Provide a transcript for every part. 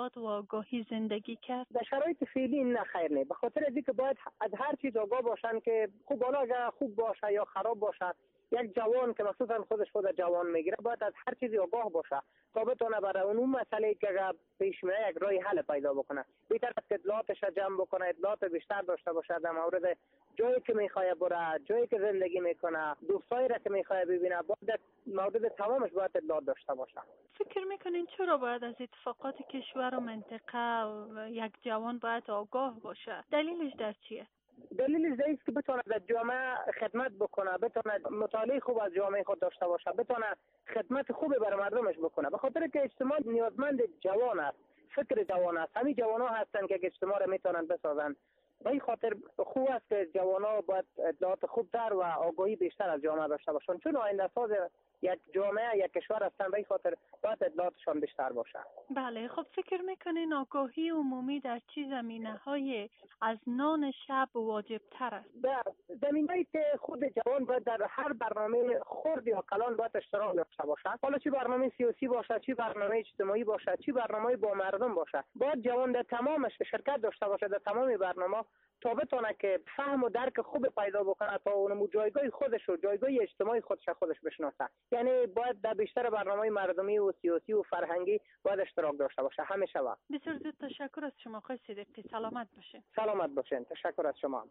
اعتقاد و آگاهی زندگی کرد؟ در شرایط فعلی نه خیر نه، به خاطر از اینکه باید از هر چیز آگاه باشن که خوب حالا خوب باشه یا خراب باشه. یک جوان که مخصوصا خود جوان میگیره باید از هر چیزی آگاه باشه تا بتونه برای اون مسئله که پیش میاد یک راه حل پیدا بکنه. بهتر است که اطلاعاتش جمع بکنه، اطلاعات بیشتر داشته باشه در مورد جایی که میخواد بره، جایی که زندگی میکنه، دوستایی را که میخواد ببینه، باید مورد تمامش باید اطلاعات داشته باشه. فکر میکنین چرا باید از اتفاقات کشور و منطقه و یک جوان باید آگاه باشه؟ دلیلش در چیه؟ دلیلش در است که بتونه در جامعه خدمت بکنه، بتونه مطالعه خوب از جامعه خود داشته باشه، بتونه خدمت خوبی برای مردمش بکنه. به خاطر که اجتماع نیازمند جوان است، فکر جوان است. همین جوان ها هستن که اجتماع را میتونن بسازن. به این خاطر خوب است که جوان ها باید اطلاعات خوبتر و آگاهی بیشتر از جامعه داشته باشن، چون آینده ساز یک جامعه یک کشور هستن. به این خاطر باید اطلاعاتشان بیشتر باشه. بله، خب فکر میکنین آگاهی عمومی در چه زمینه‌های از نان شب واجب تر است؟ در زمینه‌ای که خود جوان باید در هر برنامه خرد یا کلان باید اشتراک داشته باشه. حالا چه برنامه سیاسی باشه، چه برنامه اجتماعی باشه، چه برنامه با مردم باشه، باید جوان در تمامش شرکت داشته باشه در تمام برنامه تا بتونه که فهم و درک خوب پیدا بکنه، تا اون جایگاه خودش و جایگاه اجتماعی خودش بشناسه. یعنی باید در بیشتر برنامه مردمی و سیاسی و فرهنگی باید اشتراک داشته باشه همیشه. وقت بسیار زیاد تشکر از شما آقای صدیقی. سلامت باشین. سلامت باشین. تشکر از شما.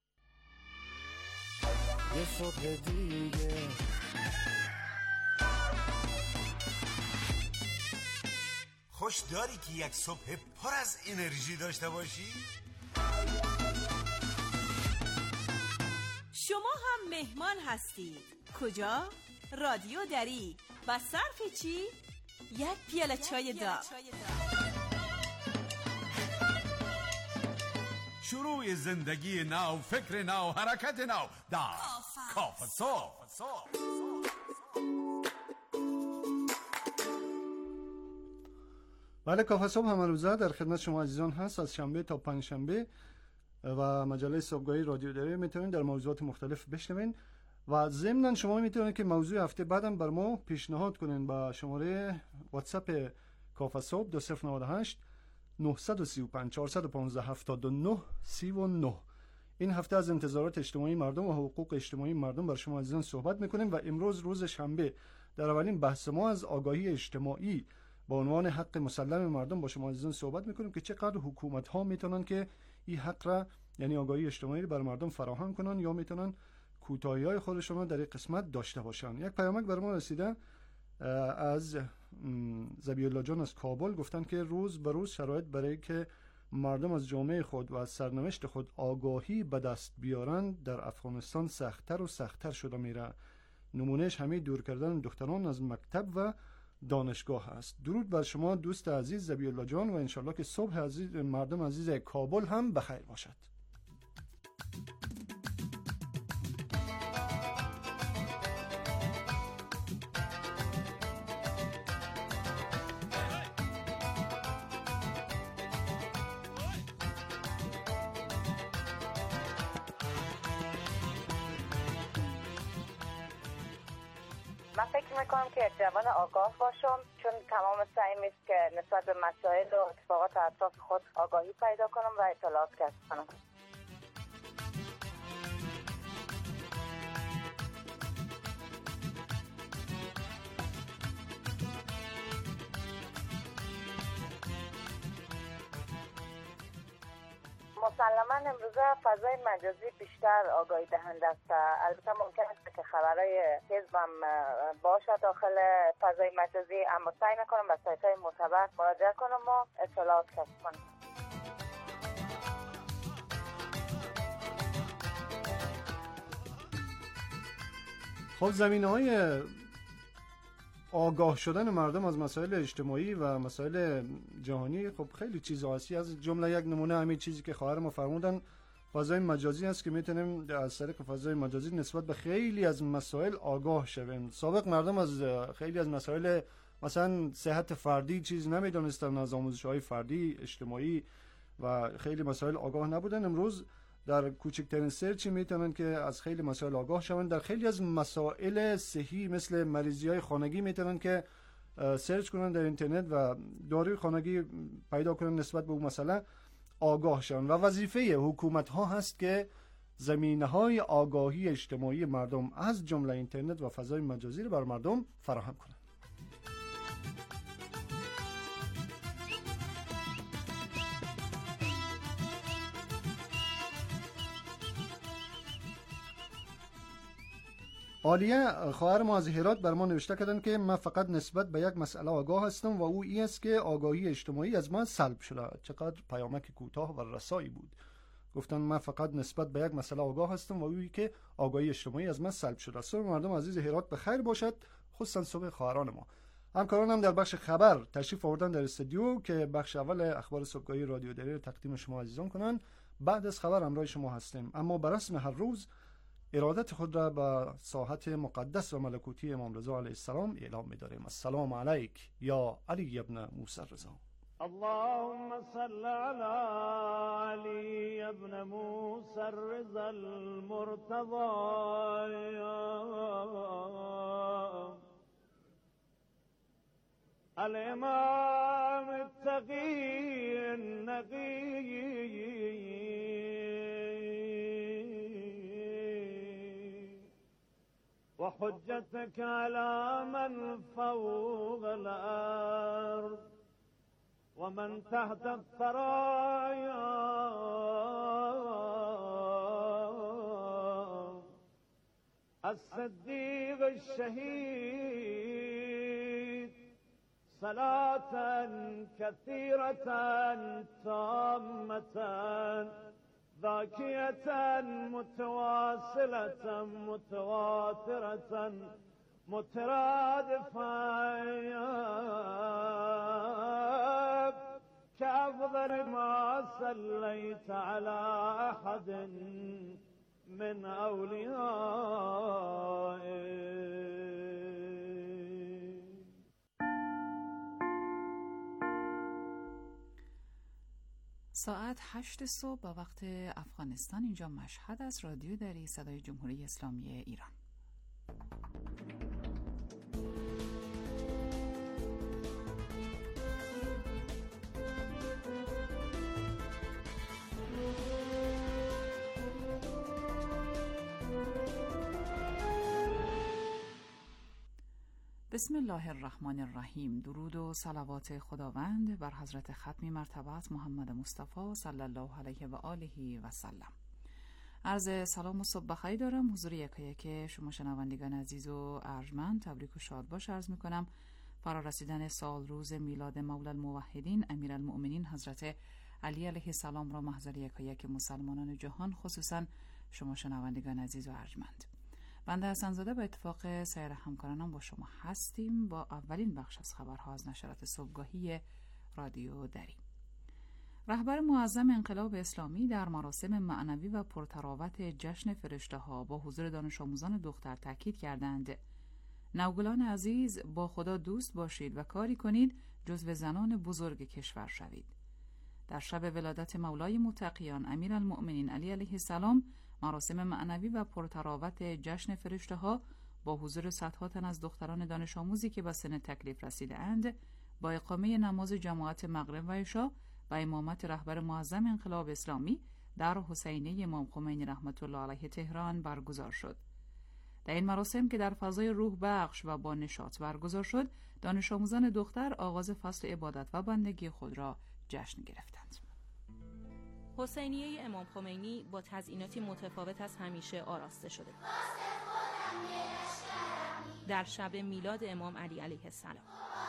یه صبح دیگه خوش داری که یک صبح پر از انرژی داشته باشی؟ شما هم مهمان هستید. کجا؟ رادیو دری. با صرف چی؟ یک پیاله چای داغ. شروع زندگی نو، فکر نو، حرکت نو در کافه صبح. بله، کافه صبح همه روزه در خدمت شما عزیزان هست. از شنبه تا پنجشنبه و مجله صبحگاهی رادیو دری میتونید در موضوعات مختلف بشنوین و ضمناً شما میتونید که موضوع هفته بعدم بر ما پیشنهاد کنین با شماره واتساپ کافه صبح 2098 935 415 79 39. این هفته از انتظارات اجتماعی مردم و حقوق اجتماعی مردم بر شما عزیزان صحبت میکنیم و امروز روز شنبه در اولین بحث ما از آگاهی اجتماعی با عنوان حق مسلم مردم با شما عزیزان صحبت میکنیم که چقدر حکومت ها میتونن که این حق را، یعنی آگاهی اجتماعی بر مردم فراهم کنن یا میتونن کوتاهی‌های خودشون در این قسمت داشته باشن. یک پیامک بر ما رسیده از ذبیح الله جان از کابل. گفتن که روز به روز شرایط برای که مردم از جامعه خود و از سرنوشت خود آگاهی به دست بیارن در افغانستان سخت‌تر و سخت‌تر شده میره. نمونهش همین دور کردن دختران از مکتب و دانشگاه است. درود بر شما دوست عزیز ذبیح الله جان و انشالله که صبح عزیز مردم عزیز کابل هم بخیر باشد. من فکر میکنم که یک جوان آگاه باشم، چون تمام سعیم است که نسبت به مسائل و اتفاقات اطراف خود آگاهی پیدا کنم و اطلاعات کسب کنم. مسلماً امروزه فضای مجازی بیشتر آگاهی دهنده است. البته ممکن است که خبرهای حزبم باشه داخل فضای مجازی، اما سعی میکنم به سایت‌های معتبر مراجعه کنم و اطلاعات کسب کنم. خب زمینه‌های آگاه شدن مردم از مسائل اجتماعی و مسائل جهانی خب خیلی چیزا هست. از جمله یک نمونه همین چیزی که خواهر ما فرمودن فضای مجازی است که میتونیم از طریق فضای مجازی نسبت به خیلی از مسائل آگاه شویم. سابق مردم از خیلی از مسائل مثلا صحت فردی چیز نمیدونستن، از آموزش‌های فردی اجتماعی و خیلی مسائل آگاه نبودن. امروز در کوچکترین سرچی میتونن که از خیلی مسائل آگاه شون. در خیلی از مسائل صحی مثل مریضی‌های خانگی میتونن که سرچ کنن در اینترنت و داروی خانگی پیدا کنن نسبت به اون مسئله آگاه شون و وظیفه حکومت ها هست که زمینه‌های آگاهی اجتماعی مردم از جمله اینترنت و فضای مجازی رو بر مردم فراهم کنند. عالیه خواهر ما از هرات بر ما نوشته کردن که من فقط نسبت به یک مسئله آگاه هستم و او این است که آگاهی اجتماعی از من سلب شده. چقدر پیامک کوتاه و رسایی بود. گفتن من فقط نسبت به یک مسئله آگاه هستم و اویی که آگاهی اجتماعی از من سلب شده. صبح مردم عزیز هرات به خیر باشد، خصوصا صبح خواهران ما. همکاران هم در بخش خبر تشریف آوردن در استودیو که بخش اول اخبار صبحگاهی رادیو دری رو تقدیم شما عزیزان کنن. بعد از خبر همراه شما هستیم، اما به رسم هر روز ارادت خود را به ساحت مقدس و ملکوتی امام رضا علیه السلام اعلام می‌داریم. السلام علیک یا علی ابن موسی رضا. اللهم صل على علي ابن موسى الرضا المرتضى الامام التقي النقي وحجتك على من فوق الارض ومن تحت الثرايا الصديق الشهيد صلاة كثيرة تامة ذاكية متواصلة متواترة مترادفة كأفضل ما صليت على أحد من أوليائك. ساعت 8 صبح به وقت افغانستان، اینجا مشهد از رادیو دری صدای جمهوری اسلامی ایران. بسم الله الرحمن الرحیم. درود و صلوات خداوند بر حضرت ختم مرتبت محمد مصطفی صلی الله علیه و آله و سلم. عرض سلام و صبح بخیر دارم حضور یکایک شما شنوندگان عزیز و ارجمند. تبریک و شاد باش عرض میکنم فرا رسیدن سال روز میلاد مولا الموحدین امیرالمؤمنین حضرت علی علیه السلام را محضر یکایک مسلمانان جهان، خصوصا شما شنوندگان عزیز و ارجمند. بنده حسن زاده با اتفاق سایر همکارانم با شما هستیم با اولین بخش از خبرها از نشرات صبحگاهی رادیو دری. رهبر معظم انقلاب اسلامی در مراسم معنوی و پرتراوت جشن فرشته‌ها با حضور دانش آموزان دختر تاکید کردند نوگلان عزیز با خدا دوست باشید و کاری کنید جزو زنان بزرگ کشور شوید. در شب ولادت مولای متقیان امیرالمؤمنین علی علیه السلام مراسم معنوی و پرتراوت جشن فرشته‌ها با حضور صدها تن از دختران دانش آموزی که به سن تکلیف رسیده اند با اقامه نماز جماعت مغرب و عشا و امامت رهبر معظم انقلاب اسلامی در حسینیه امام خمینی رحمت الله علیه تهران برگزار شد. در این مراسم که در فضای روح بخش و با نشاط برگزار شد، دانش آموزان دختر آغاز فصل عبادت و بندگی خود را جشن گرفتند. حسینیه امام خمینی با تزییناتی متفاوت از همیشه آراسته شده در شب میلاد امام علی علیه السلام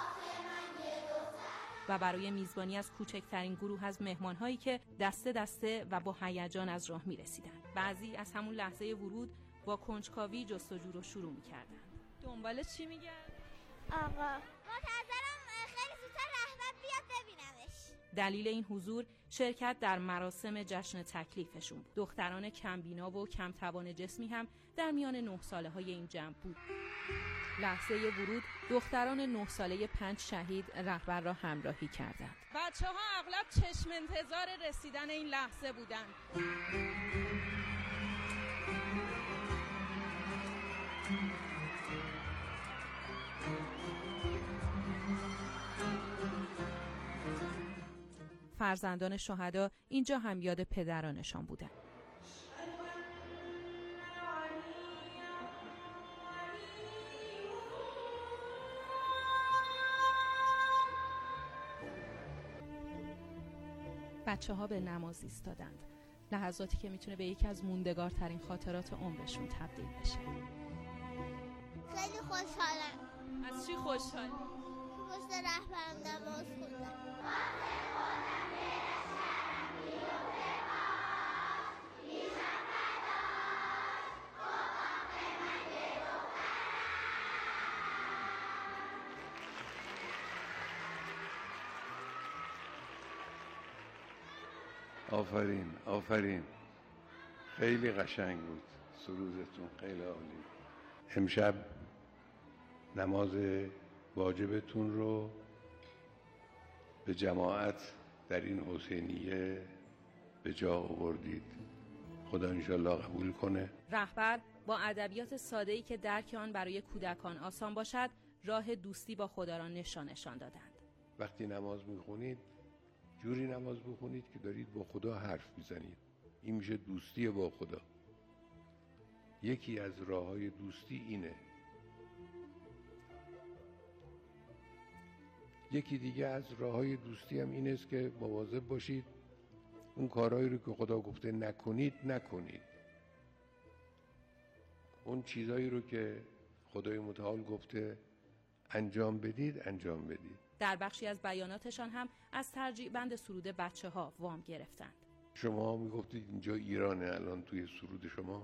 و برای میزبانی از کوچکترین گروه از مهمان‌هایی که دسته دسته و با هیجان از راه می‌رسیدند. بعضی از همون لحظه ورود با کنجکاوی جستجو رو شروع می‌کردند. دنبال چی میگن؟ آقا منتظرم خیلی زودتر رهبر بیاد ببینمش. دلیل این حضور شرکت در مراسم جشن تکلیفشون بود. دختران کمبینا و کم توان جسمی هم در میان 9 ساله های این جمع بود. لحظه ورود دختران 9 ساله 5 شهید رهبر را همراهی کردند. بچه‌ها اغلب چشم انتظار رسیدن این لحظه بودند. فرزندان شهدا اینجا هم یاد پدرانشان بودند. بچه‌ها به نماز ایستادند. لحظاتی که میتونه به یکی از موندگارترین خاطرات عمرشون تبدیل بشه. خیلی خوشحالم. از چی خوشحالی؟ که پشت رهبرم نماز خوندم. آفرین آفرین، خیلی قشنگ بود سرودتون، خیلی عالی. امشب نماز واجبتون رو به جماعت در این حسینیه به جا آوردید. خدا انشالله قبول کنه. رهبر با ادبیات ساده‌ای که درک آن برای کودکان آسان باشد، راه دوستی با خدا را نشان دادند. وقتی نماز میخونید جوری نماز بخونید که دارید با خدا حرف میزنید. این میشه دوستی با خدا. یکی از راه‌های دوستی اینه. یکی دیگه از راه‌های دوستی هم این است که مواظب باشید اون کارهایی رو که خدا گفته نکنید نکنید. اون چیزایی رو که خدای متعال گفته انجام بدید انجام بدید. در بخشی از بیاناتشان هم از ترجیع بند سرود بچه‌ها وام گرفتند. شما میگفتید اینجا ایرانه، الان توی سرود شما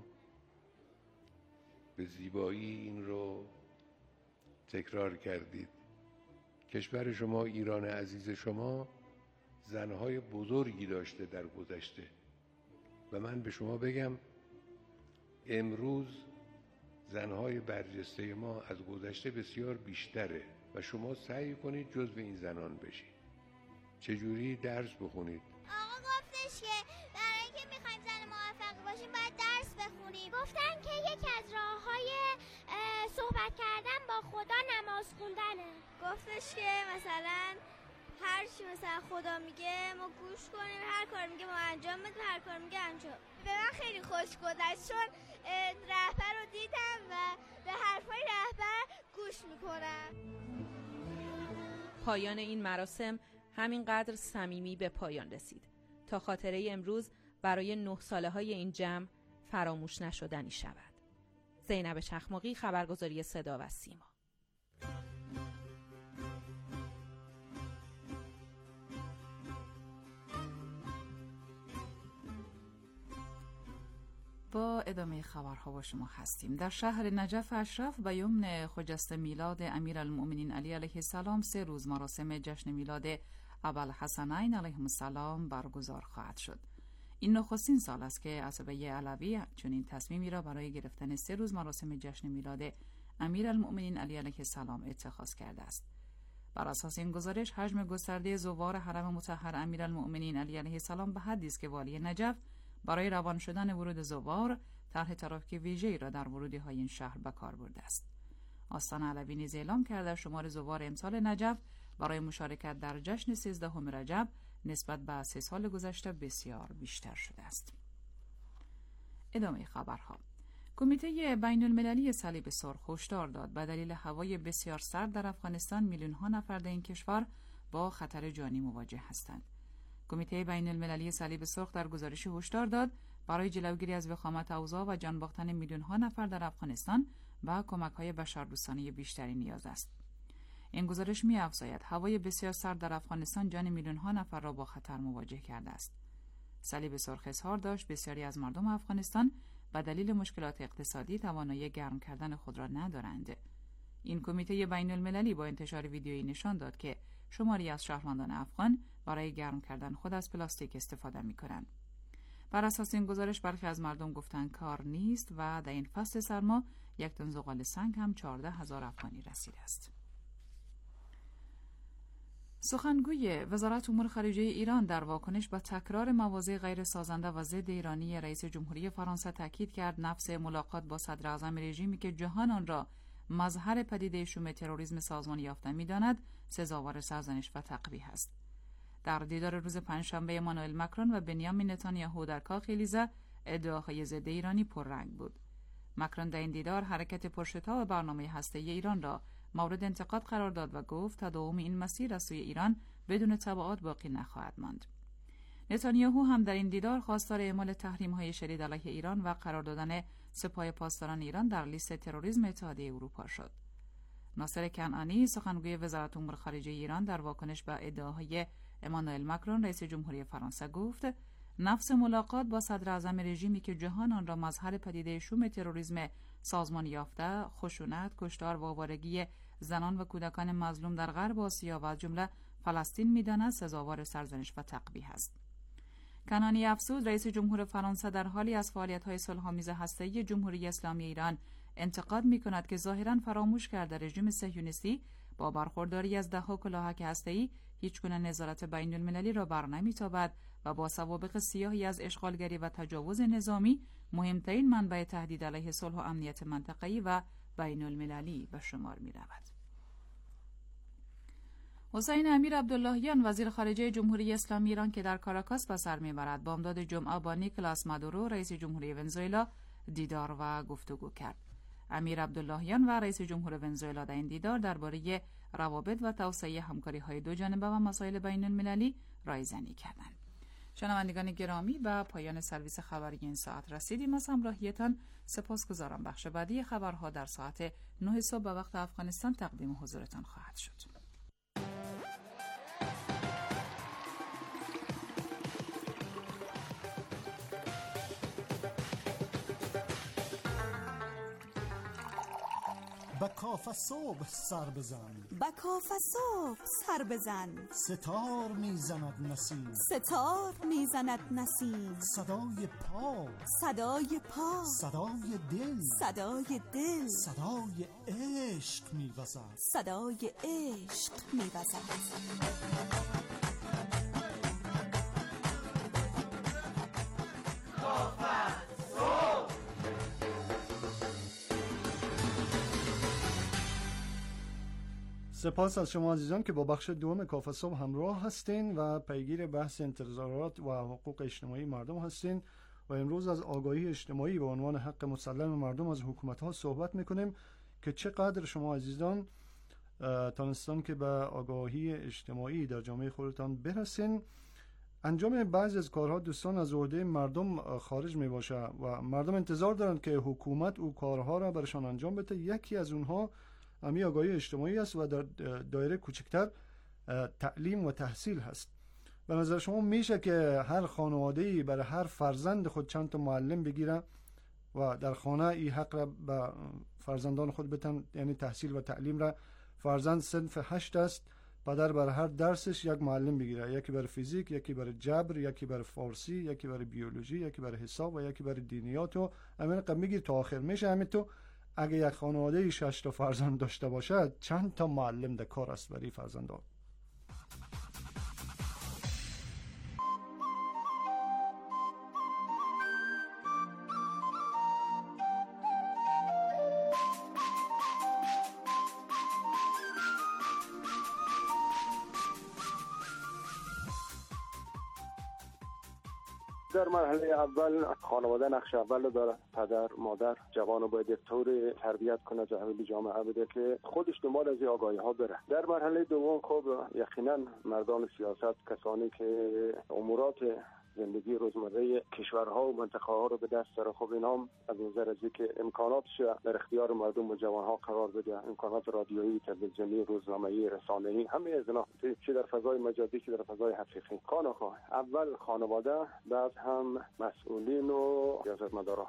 به زیبایی این رو تکرار کردید. کشور شما، ایران عزیز شما، زنهای بزرگی داشته در گذشته و من به شما بگم امروز زنهای برجسته ما از گذشته بسیار بیشتره و شما سعی کنید جزو این زنان بشید. چجوری؟ درس بخونید. آقا گفتش که برای اینکه میخوایم زن موفق باشیم باید درس بخونیم. گفتن که یکی از راههای صحبت کردن با خدا نماز خوندنه. گفتش که مثلا هر چی مثلا خدا میگه ما گوش کنیم، هر کار میگه ما انجام بدیم، هر کار میگه انجام. به من خیلی خوش گذشت چون رهبر رو دیدم و به حرفای رهبر گوش میکنم. پایان این مراسم همینقدر صمیمی به پایان رسید تا خاطره امروز برای 9 ساله های این جمع فراموش نشدنی شود. زینب چخماقی، خبرگزاری صدا و سیما. با ادامه خبرها با شما هستیم. در شهر نجف اشرف به یمن خجسته میلاد امیرالمؤمنین علی علیه السلام 3 روز مراسم جشن میلاد ابوالحسنین علیهم السلام برگزار خواهد شد. این نخستین سال است که عصبه علوی چنین تصمیمی را برای گرفتن 3 روز مراسم جشن میلاد امیرالمؤمنین علی علیه السلام اتخاذ کرده است. بر اساس این گزارش حجم گسترده زوار حرم مطهر امیرالمؤمنین علی علیه السلام به حدی است که والی نجف برای روان شدن ورود زوار طرح ترافیک ویژه‌ای را در ورودی‌های این شهر به کار برده است. آستان علوی نیز اعلام کرده شمار زوار امسال نجف برای مشارکت در جشن 13 رجب نسبت به 3 سال گذشته بسیار بیشتر شده است. ادامه خبرها. کمیته بین‌المللی صلیب سرخ هشدار داد به دلیل هوای بسیار سرد در افغانستان میلیون‌ها نفر در این کشور با خطر جانی مواجه هستند. کمیته بین‌المللی صلیب سرخ در گزارشی هشدار داد برای جلوگیری از وخامت اوضاع و جان باختن میلیون‌ها نفر در افغانستان و کمک‌های بشردوستانه بیشتری نیاز است. این گزارش می‌افزاید هوای بسیار سرد در افغانستان جان میلیون‌ها نفر را با خطر مواجه کرده است. صلیب سرخ اظهار داشت بسیاری از مردم افغانستان به دلیل مشکلات اقتصادی توانایی گرم کردن خود را ندارند. این کمیته بین‌المللی با انتشار ویدیویی نشان داد که شماری از شهروندان افغان برای گرم کردن خود از پلاستیک استفاده می‌کنند. بر اساس این گزارش برخی از مردم گفتند کار نیست و در این فصل سرما 1 تن زغال سنگ هم 14,000 افغانی رسیده است. سخنگوی وزارت امور خارجه ایران در واکنش به تکرار مواضع غیر سازنده و ضد ایرانی رئیس جمهوری فرانسه تاکید کرد نفس ملاقات با صدر اعظم رژیمی که جهان آن را مظهر پدیده شوم تروریسم سازمان یافته می‌داند سزاوار سرزنش و تقبیح است. در دیدار روز پنجشنبه امانوئل مکرون و بنیامین نتانیاهو در کاخ الیزه ادعاهای ضد ایرانی پررنگ بود. مکرون در این دیدار حرکت پرشتاب برنامه هسته‌ای ایران را مورد انتقاد قرار داد و گفت تداوم این مسیر از سوی ایران بدون تبعات باقی نخواهد ماند. نتانیاهو هم در این دیدار خواستار اعمال تحریم‌های شدید علیه ایران و قرار دادن سپاه پاسداران ایران در لیست تروریسم اتحادیه اروپا شد. ناصر کنعانی سخنگوی وزارت امور خارجه ایران در واکنش به ادعاهای امانوئل مکرون رئیس جمهوری فرانسه گفت نفس ملاقات با صدر اعظم رژیمی که جهان آن را مظهر پدیده شوم تروریسم سازمان یافته، خشونت، کشتار و آوارگی زنان و کودکان مظلوم در غرب آسیا و از جمله فلسطین می‌داند سزاوار سرزنش و تقبیح است. کنعانی افزود رئیس جمهور فرانسه در حالی از فعالیت‌های صلح‌آمیز هسته‌ای جمهوری اسلامی ایران انتقاد می‌کند که ظاهراً فراموش کرده رژیم صهیونیستی با برخورداری از ده‌ها کلاهک هسته‌ای هیچگونه نظارت بین‌المللی را برنمی‌تابد و با سوابق سیاهی از اشغالگری و تجاوز نظامی مهمترین منبع تهدید علیه صلح و امنیت منطقه‌ای و بین‌المللی به شمار می‌رود. حسین امیر عبداللهیان وزیر خارجه جمهوری اسلامی ایران که در کاراکاس به سر میبرد بامداد جمعه با نیکلاس مادورو رئیس جمهوری ونزوئلا دیدار و گفتگو کرد. امیر عبداللهیان و رئیس جمهور ونزوئلا در این دیدار درباره روابط و توسعه همکاری‌های دو جانبه و مسائل بین‌المللی رایزنی کردند. شنوندگان گرامی، به پایان سرویس خبری این ساعت رسیدیم. از همراهیتان سپاسگزارم. بخش بعدی خبرها در ساعت 9 صبح به وقت افغانستان تقدیم حضورتان خواهد شد. با کاف صبح سر بزن، با کاف صبح سر بزن، ستار میزند نسیم، ستار میزند نسیم، صدای پا، صدای پا، صدای دل، صدای دل، صدای عشق میوزد، صدای عشق میوزد. سپاس از شما عزیزان که با بخش دوم کاف صبح همراه هستین و پیگیر بحث انتظارات و حقوق اجتماعی مردم هستین و امروز از آگاهی اجتماعی به عنوان حق مسلم مردم از حکومت‌ها صحبت میکنیم که چقدر شما عزیزان تانستان که به آگاهی اجتماعی در جامعه خودتان برسین. انجام بعضی از کارها دوستان از عهده مردم خارج می باشه و مردم انتظار دارند که حکومت او کارها را برشان انجام بده. یکی از اونها امی آگاهی اجتماعی است و در دایره کوچکتر تعلیم و تحصیل هست. به نظر شما میشه که هر خانواده‌ای برای هر فرزند خود چند تا معلم بگیره و در خانه این حق را به فرزندان خود بتن، یعنی تحصیل و تعلیم را؟ فرزند صنف 8 است، پدر برای هر درسش یک معلم بگیره، یکی برای فیزیک، یکی برای جبر، یکی برای فارسی، یکی برای بیولوژی، یکی برای حساب و یکی برای دینیات و همین قد میگیر تا آخر میشه. همین تو اگه یک خانواده 6 تا فرزند داشته باشد چند تا معلم در کار است برای فرزندان؟ در مرحله اول خانواده نقش اول داره. پدر، مادر جوانو باید یک طور تربیت کنه جهویلی جامعه بده که خودش دنبال از این آگاهی ها بره. در مرحله دوم خب یقینا مردان سیاست، کسانی که امورات زندگی روزمره کشورها و منطقه ها رو به دست داره، خب اینا هم از نظر از اینکه امکاناتش در اختیار مردم و جوانها قرار بده، امکانات رادیویی، تلویزیونی، روزنامه‌ای، رسانه‌ای، همه از اینا چه در فضای مجازی چه در فضای حقیقی. اول خانواده، بعد هم مسئولین و سیاستمدارا.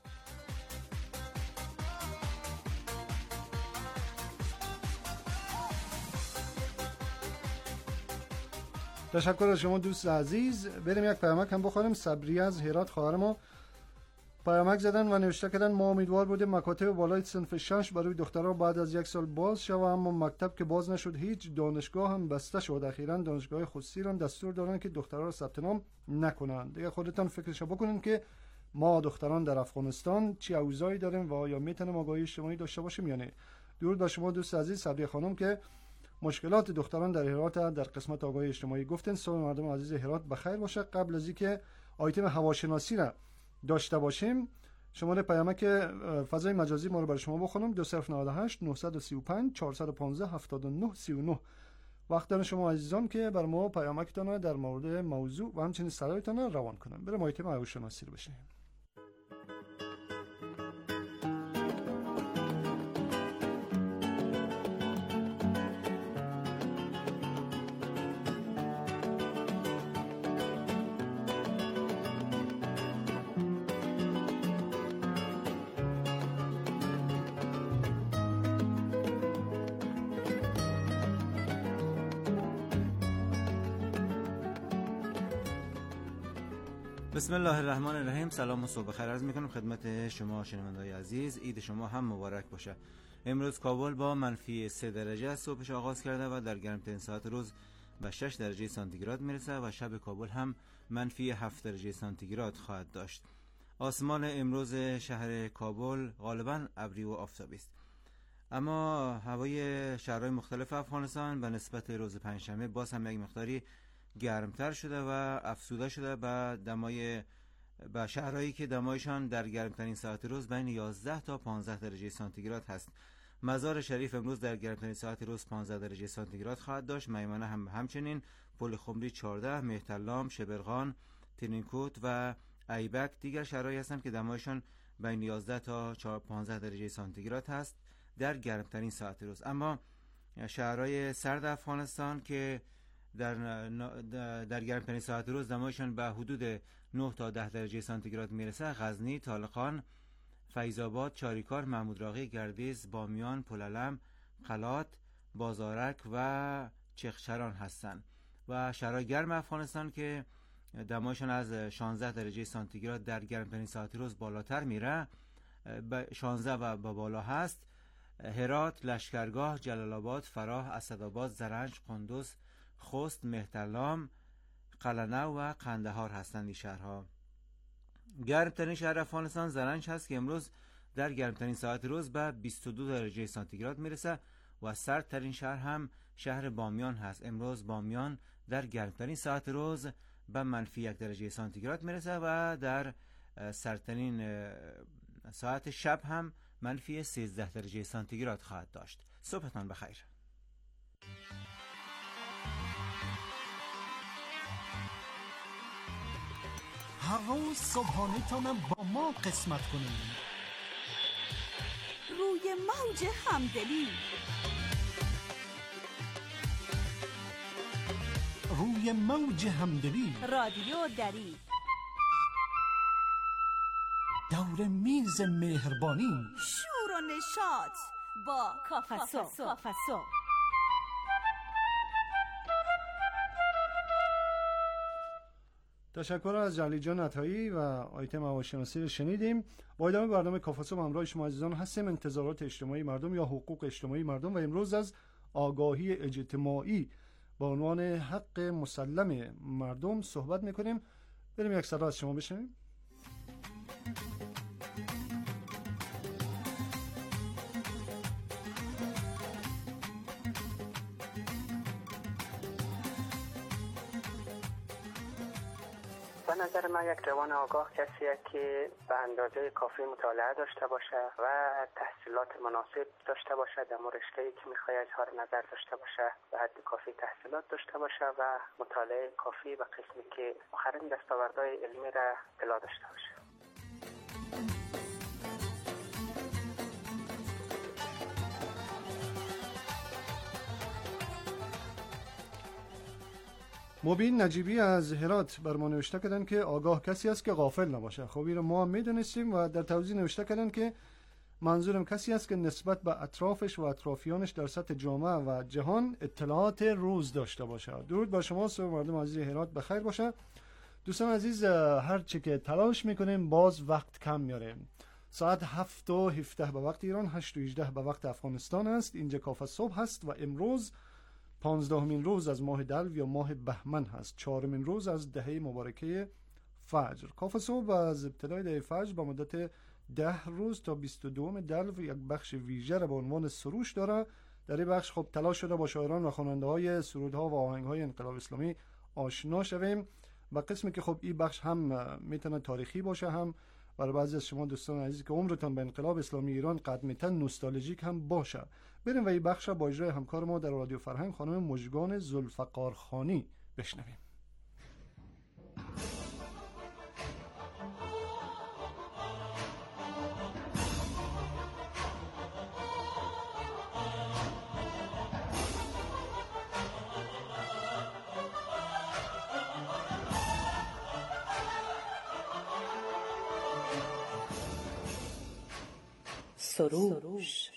تشکر از شما دوست عزیز. بریم یک پیامک هم بخوریم. صبری از هرات خواهر ما پیامک زدن و نوشته کردن ما امیدوار بودیم مکاتب بالای صنف 6 برای دخترها بعد از 1 سال باز شود، اما مکتب که باز نشد، هیچ دانشگاه هم بسته شد. اخیراً دانشگاه خصوصی هم دستور دارن که دخترها را ثبت نام نکنند. دیگه خودتان فکرشو بکنین که ما دختران در افغانستان چه اوضاعی داریم و آیا میتونیم آگاهی اجتماعی داشته باشیم یا نه. درود بر شما دوست عزیز صبری خانم که مشکلات دختران در هرات در قسمت آگاهی اجتماعی گفتن. صبح مردم عزیز هرات بخیر باشه. قبل از اینکه آیتم هواشناسی را داشته باشیم شماره پیامک فضای مجازی ما رو برای شما بخونم 2098 935 415 79 39. وقت دارن شما عزیزان که بر ما پیامکتان در مورد موضوع و همچنین سرایتان روان کنن. بریم آیتم هواشناسی رو بشنویم. بسم الله الرحمن الرحیم. سلام و صبح بخیر عرض میکنم خدمت شما شنوندگان عزیز. عید شما هم مبارک باشه. امروز کابل با منفی 3 درجه از صبحش آغاز کرده و در گرمترین ساعت روز به 6 درجه سانتیگراد میرسه و شب کابل هم منفی 7 درجه سانتیگراد خواهد داشت. آسمان امروز شهر کابل غالبا ابری و آفتابی است، اما هوای شهرهای مختلف افغانستان به نسبت روز پنجشنبه باز هم یک مقداری گرمتر شده و افزوده شده به شهرهایی که دمایشان در گرمترین ساعت روز بین 11 تا 15 درجه سانتیگراد هست. مزار شریف امروز در گرمترین ساعت روز 15 درجه سانتیگراد خواهد داشت. میمنه هم همچنین، پل خمری 14، مهترلام، شبرغان، ترینکوت و ایبک دیگر شهرهایی هستند که دمایشان بین 11 تا 15 درجه سانتیگراد هست در گرمترین ساعت روز. اما شهرهای سرد افغانستان که در گرمترین ساعت روز دمایشان به حدود 9 تا 10 درجه سانتیگراد میرسه، غزنی، طالقان، فیض‌آباد، چاریکار، محمود راقی، گردیز، بامیان، پلعلم، قلات، بازارک و چخچران هستند. و شهرهای گرم افغانستان که دمایشان از 16 درجه سانتیگراد در گرمترین ساعت روز بالاتر میره، 16 و بالا هست: هرات، لشکرگاه، جلال آباد، فراه، اسدآباد، زرنج، قندوز، خوست، مهترلام، قلعه‌نو و قندهار هستند. این شهرها. گرمترین شهر افغانستان زرنج هست که امروز در گرمترین ساعت روز به 22 درجه سانتیگراد میرسه و سردترین شهر هم شهر بامیان هست. امروز بامیان در گرمترین ساعت روز به منفی 1 درجه سانتیگراد میرسه و در سردترین ساعت شب هم منفی 13 درجه سانتیگراد خواهد داشت. صبحتان بخیر. هر روز صبحانه تانم با ما قسمت کنیم. روی موج همدلی، روی موج همدلی، رادیو دری، دور میز مهربانی، شور و نشاط با کافسو. تشکر از جلی جان عطایی و آیتم هواشناسی رو شنیدیم. با ادامه برنامه کافسو همراه شما عزیزان هستیم. انتظارات اجتماعی مردم یا حقوق اجتماعی مردم، و امروز از آگاهی اجتماعی با عنوان حق مسلم مردم صحبت میکنیم. بریم یک صدا از شما بشنویم. به نظر من یک جوان آگاه کسیه که به اندازه کافی مطالعه داشته باشه و تحصیلات مناسب داشته باشه، در مورد رشته‌ای که میخواد اظهار نظر داشته باشه و حد کافی تحصیلات داشته باشه و مطالعه کافی و قسمی که آخرین دستاوردهای علمی را اطلاع داشته باشه. مبین نجیبی از هرات بر ما نوشته کردن که آگاه کسی است که غافل نباشه. خب این رو ما هم میدونستیم و در توضیح نوشته کردن که منظورم کسی است که نسبت به اطرافش و اطرافیانش در سطح جامعه و جهان اطلاعات روز داشته باشه. درود بر شما صبح مردم عزیز هرات بخیر باشه. دوستان عزیز، هر چی که تلاش میکنیم باز وقت کم میاریم. ساعت 7:17 به وقت ایران، 8:18 به وقت افغانستان است. اینجا کافه صبح هست و امروز 15مین روز از ماه دلو یا ماه بهمن هست، 4مین روز از دهه مبارکه فجر. کافه صبح از ابتدای دهه فجر با مدت 10 روز تا 22 دلو یک بخش ویژه را به عنوان سروش داره در این بخش خب تلاش شده با شاعران و خواننده‌های سرودها و آهنگ‌های انقلاب اسلامی آشنا شویم و قسمی که خب این بخش هم میتونه تاریخی باشه، هم برای بعضی از شما دوستان عزیز که عمرتان به انقلاب اسلامی ایران قد میتن نوستالژیک هم باشه. بریم و این بخش با اجرای همکار ما در رادیو فرهنگ خانم مژگان ذوالفقارخانی بشنویم. سروش.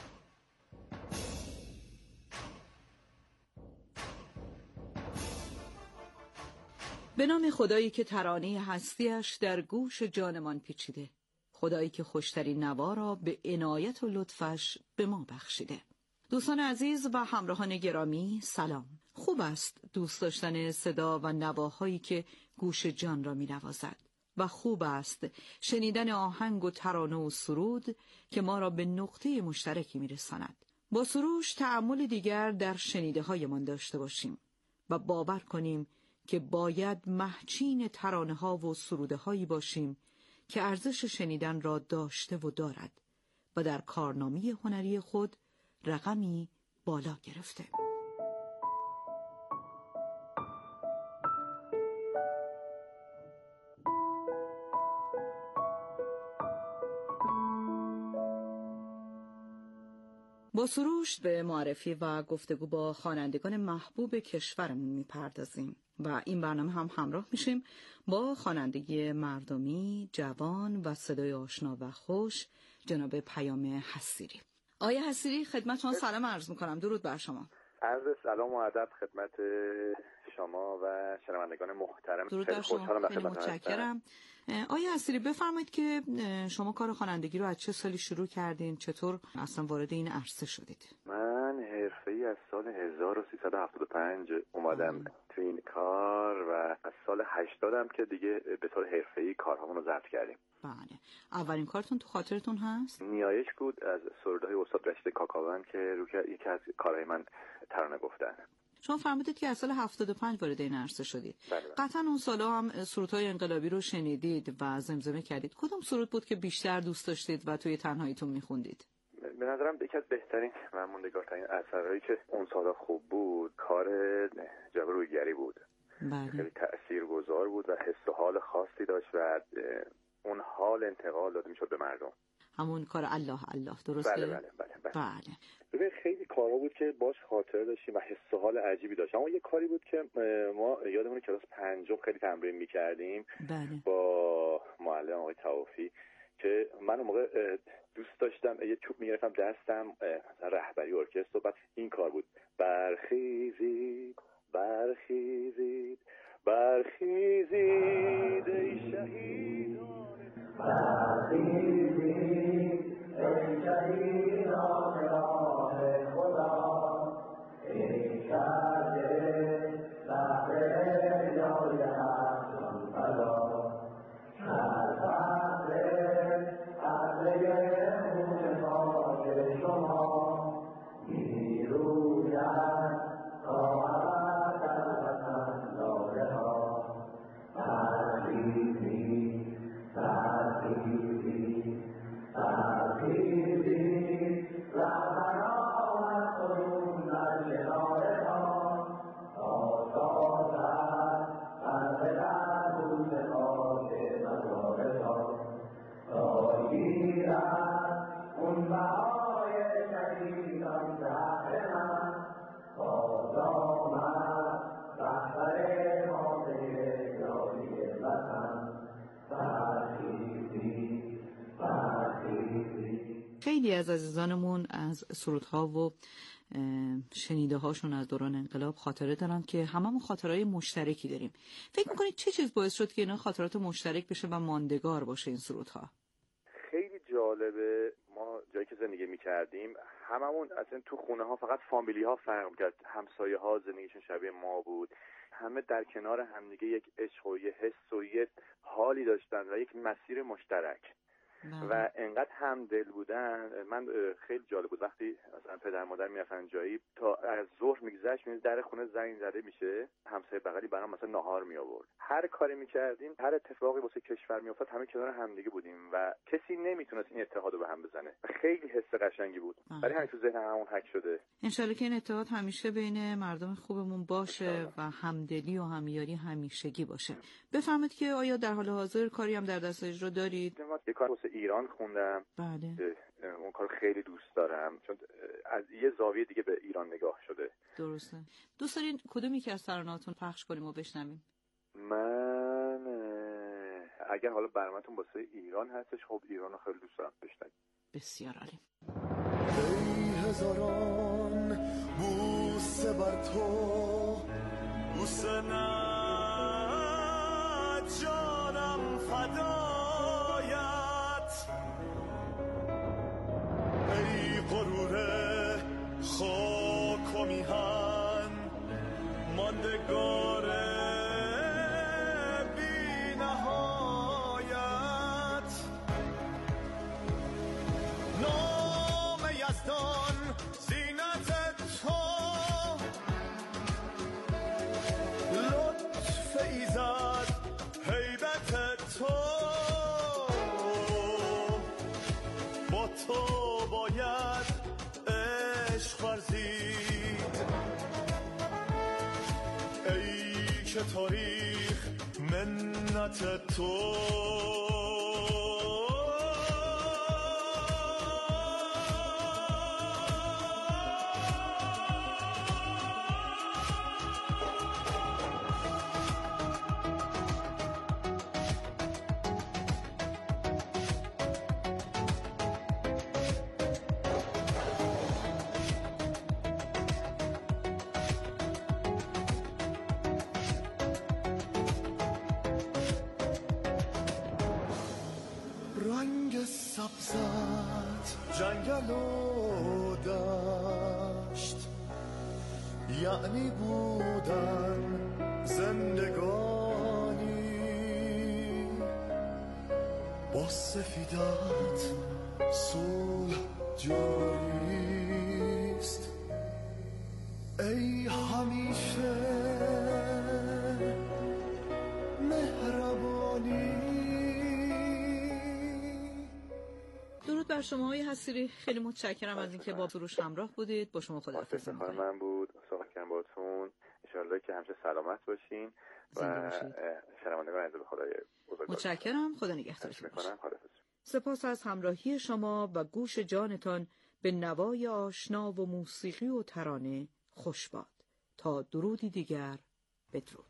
به نام خدایی که ترانه هستیش در گوش جانمان پیچیده، خدایی که خوشترین نوا را به عنایت و لطفش به ما بخشیده. دوستان عزیز و همراهان گرامی سلام. خوب است دوست داشتن صدا و نواهایی که گوش جان را می نوازد و خوب است شنیدن آهنگ و ترانه و سرود که ما را به نقطه مشترکی می رساند. با سروش تأمل دیگر در شنیده هایمان داشته باشیم و باور کنیم که باید محچین ترانه ها و سروده هایی باشیم که ارزش شنیدن را داشته و دارد و در کارنامه هنری خود رقمی بالا گرفته. با سروش به معرفی و گفتگو با خوانندگان محبوب کشورمون میپردازیم و این برنامه هم همراه میشیم با خواننده مردمی، جوان و صدای آشنا و خوش جناب پیام حصیری. آقای حصیری خدمتتون سلام عرض میکنم. درود بر شما. عرض سلام و ادب خدمت شما و شنوندگان محترم. درود بر شما. خیلی متشکرم. آقای حصیری بفرمایید که شما کار خوانندگی رو از چه سالی شروع کردین؟ چطور اصلا وارد این عرصه شدید؟ من حرفه‌ای از سال 1375 اومدم تو این کار و از سال 80 هم که دیگه به طور حرفه‌ای کارهامون رو ضبط کردیم. بله. اولین کارتون تو خاطرتون هست؟ نیایش بود از سرودهای استاد رشید کاکاوند که یکی از کارهای من ترانه گفتن. شما فرمودید که از سال 75 وارد این عرصه شدید. بله. قطعا اون سالا هم سرودهای انقلابی رو شنیدید و زمزمه کردید. کدوم سرود بود که بیشتر دوست داشتید و توی تنهاییتون میخوندید؟ به نظرم یکی از بهترین و موندگارترین اثرهایی که اون سالا خوب بود کار جواد رویگری بود. بله. خیلی تاثیرگذار بود و حس و حال خاصی داشت و اون حال انتقال داده میشد به مردم. همون کار الله الله درسته؟ بله. ببین خیلی کارا بود که باش خاطره داشتیم و حس و حال عجیبی داشت. اما یه کاری بود که ما یادمون کلاس 5 خیلی تمرین می‌کردیم. بله. با معلم آقای توافی که من اون موقع دوست داشتم یه چوب می‌گرفتم دستم رهبری ارکستر و بعد این کار بود: برخیزید برخیزید برخیزید ای شهیدان، برخیزید ای شهیدان راه خدا، ای کرده بهر جای حسن فدا، شرفت عدله متفاق شما میروید تا عبد الوطن داره ها، برخیزید برخیزید برخیزید رهبران آمد کنون در کنار ما، تا سازد قلب در روز خاک مزار ما، تا گیرد اون بهای شهیدان زهر من، باز آمد رهبر ماده یاری وطن، برخیزید برخیزید. خیلی از عزیزانمون از سرودها و شنیده هاشون از دوران انقلاب خاطره دارن که هممون خاطرهای مشترکی داریم. فکر میکنید چه چیز باعث شد که اینا خاطرات مشترک بشه و ماندگار باشه این سرودها؟ خیلی جالبه. ما جایی که زندگی میکردیم هممون اصلا تو خونه ها فقط فامیلی ها فرق میکرد، همسایه ها زندگیشون شبیه ما بود، همه در کنار همدیگه یک عشق و یه حس و یه حالی داشتن و یک مسیر مشترک. و انقدر همدل بودن. من خیلی جالب بود وقتی مثلا پدر مادر میرفتن جایی تا از ظهر میگذشت می‌دید در خونه زنگ زده میشه، همسایه بغلی برام مثلا ناهار می آورد. هر کاری میکردیم، هر اتفاقی واسه کشور میافتاد، همه کنار همدیگه بودیم و کسی نمیتونست این اتحاد رو به هم بزنه. خیلی حس قشنگی بود. برای همین تو ذهن همون حک شده. انشالله که این اتحاد همیشه بین مردم خوبمون باشه و همدلی و همیاری همیشگی باشه. بفهمید که آیا در حال حاضر کاری هم در دست اجرا دارید؟ یه کار واسه ایران خوندم. بله. اون کار خیلی دوست دارم چون از یه زاویه دیگه به ایران نگاه شده. درسته. دوست دارین کدومی که از ترانه‌هاتون پخش کنیم و بشنویم؟ من اگر حالا برنامه‌تون واسه ایران هستش، خب ایرانو خیلی دوست دارم بشنوم. بسیار عالی. ای هزاران بوسه بر تو، بوسه نه جانم فدایت، ای غرور خاک و میهن ماندگار بی نهایت، نام یزدان زینت تو، لطف ایزد هیبت تو، با تو باید عشق ورزید، ای که تاریخ منت تو. رنگ سبزت جنگل و دشت، یعنی بودن زندگانی، با سفیدت صلح جاریست، ای همیشه مهربانی. درود بر شما های حصیری، خیلی متشکرم از اینکه با سروش همراه بودید. با شما خداحافظی می‌کنم. من بود صحبت کردم باهاتون. ان شاءالله که همیشه سلامت باشین و شنوندگان عزیز به خدای بزرگوار. متشکرم. خدا نگهدارتون باشه. خداحافظ. سپاس از همراهی شما و گوش جانتان به نوای آشنا و موسیقی و ترانه خوش باد. تا درودی دیگر، بدرود.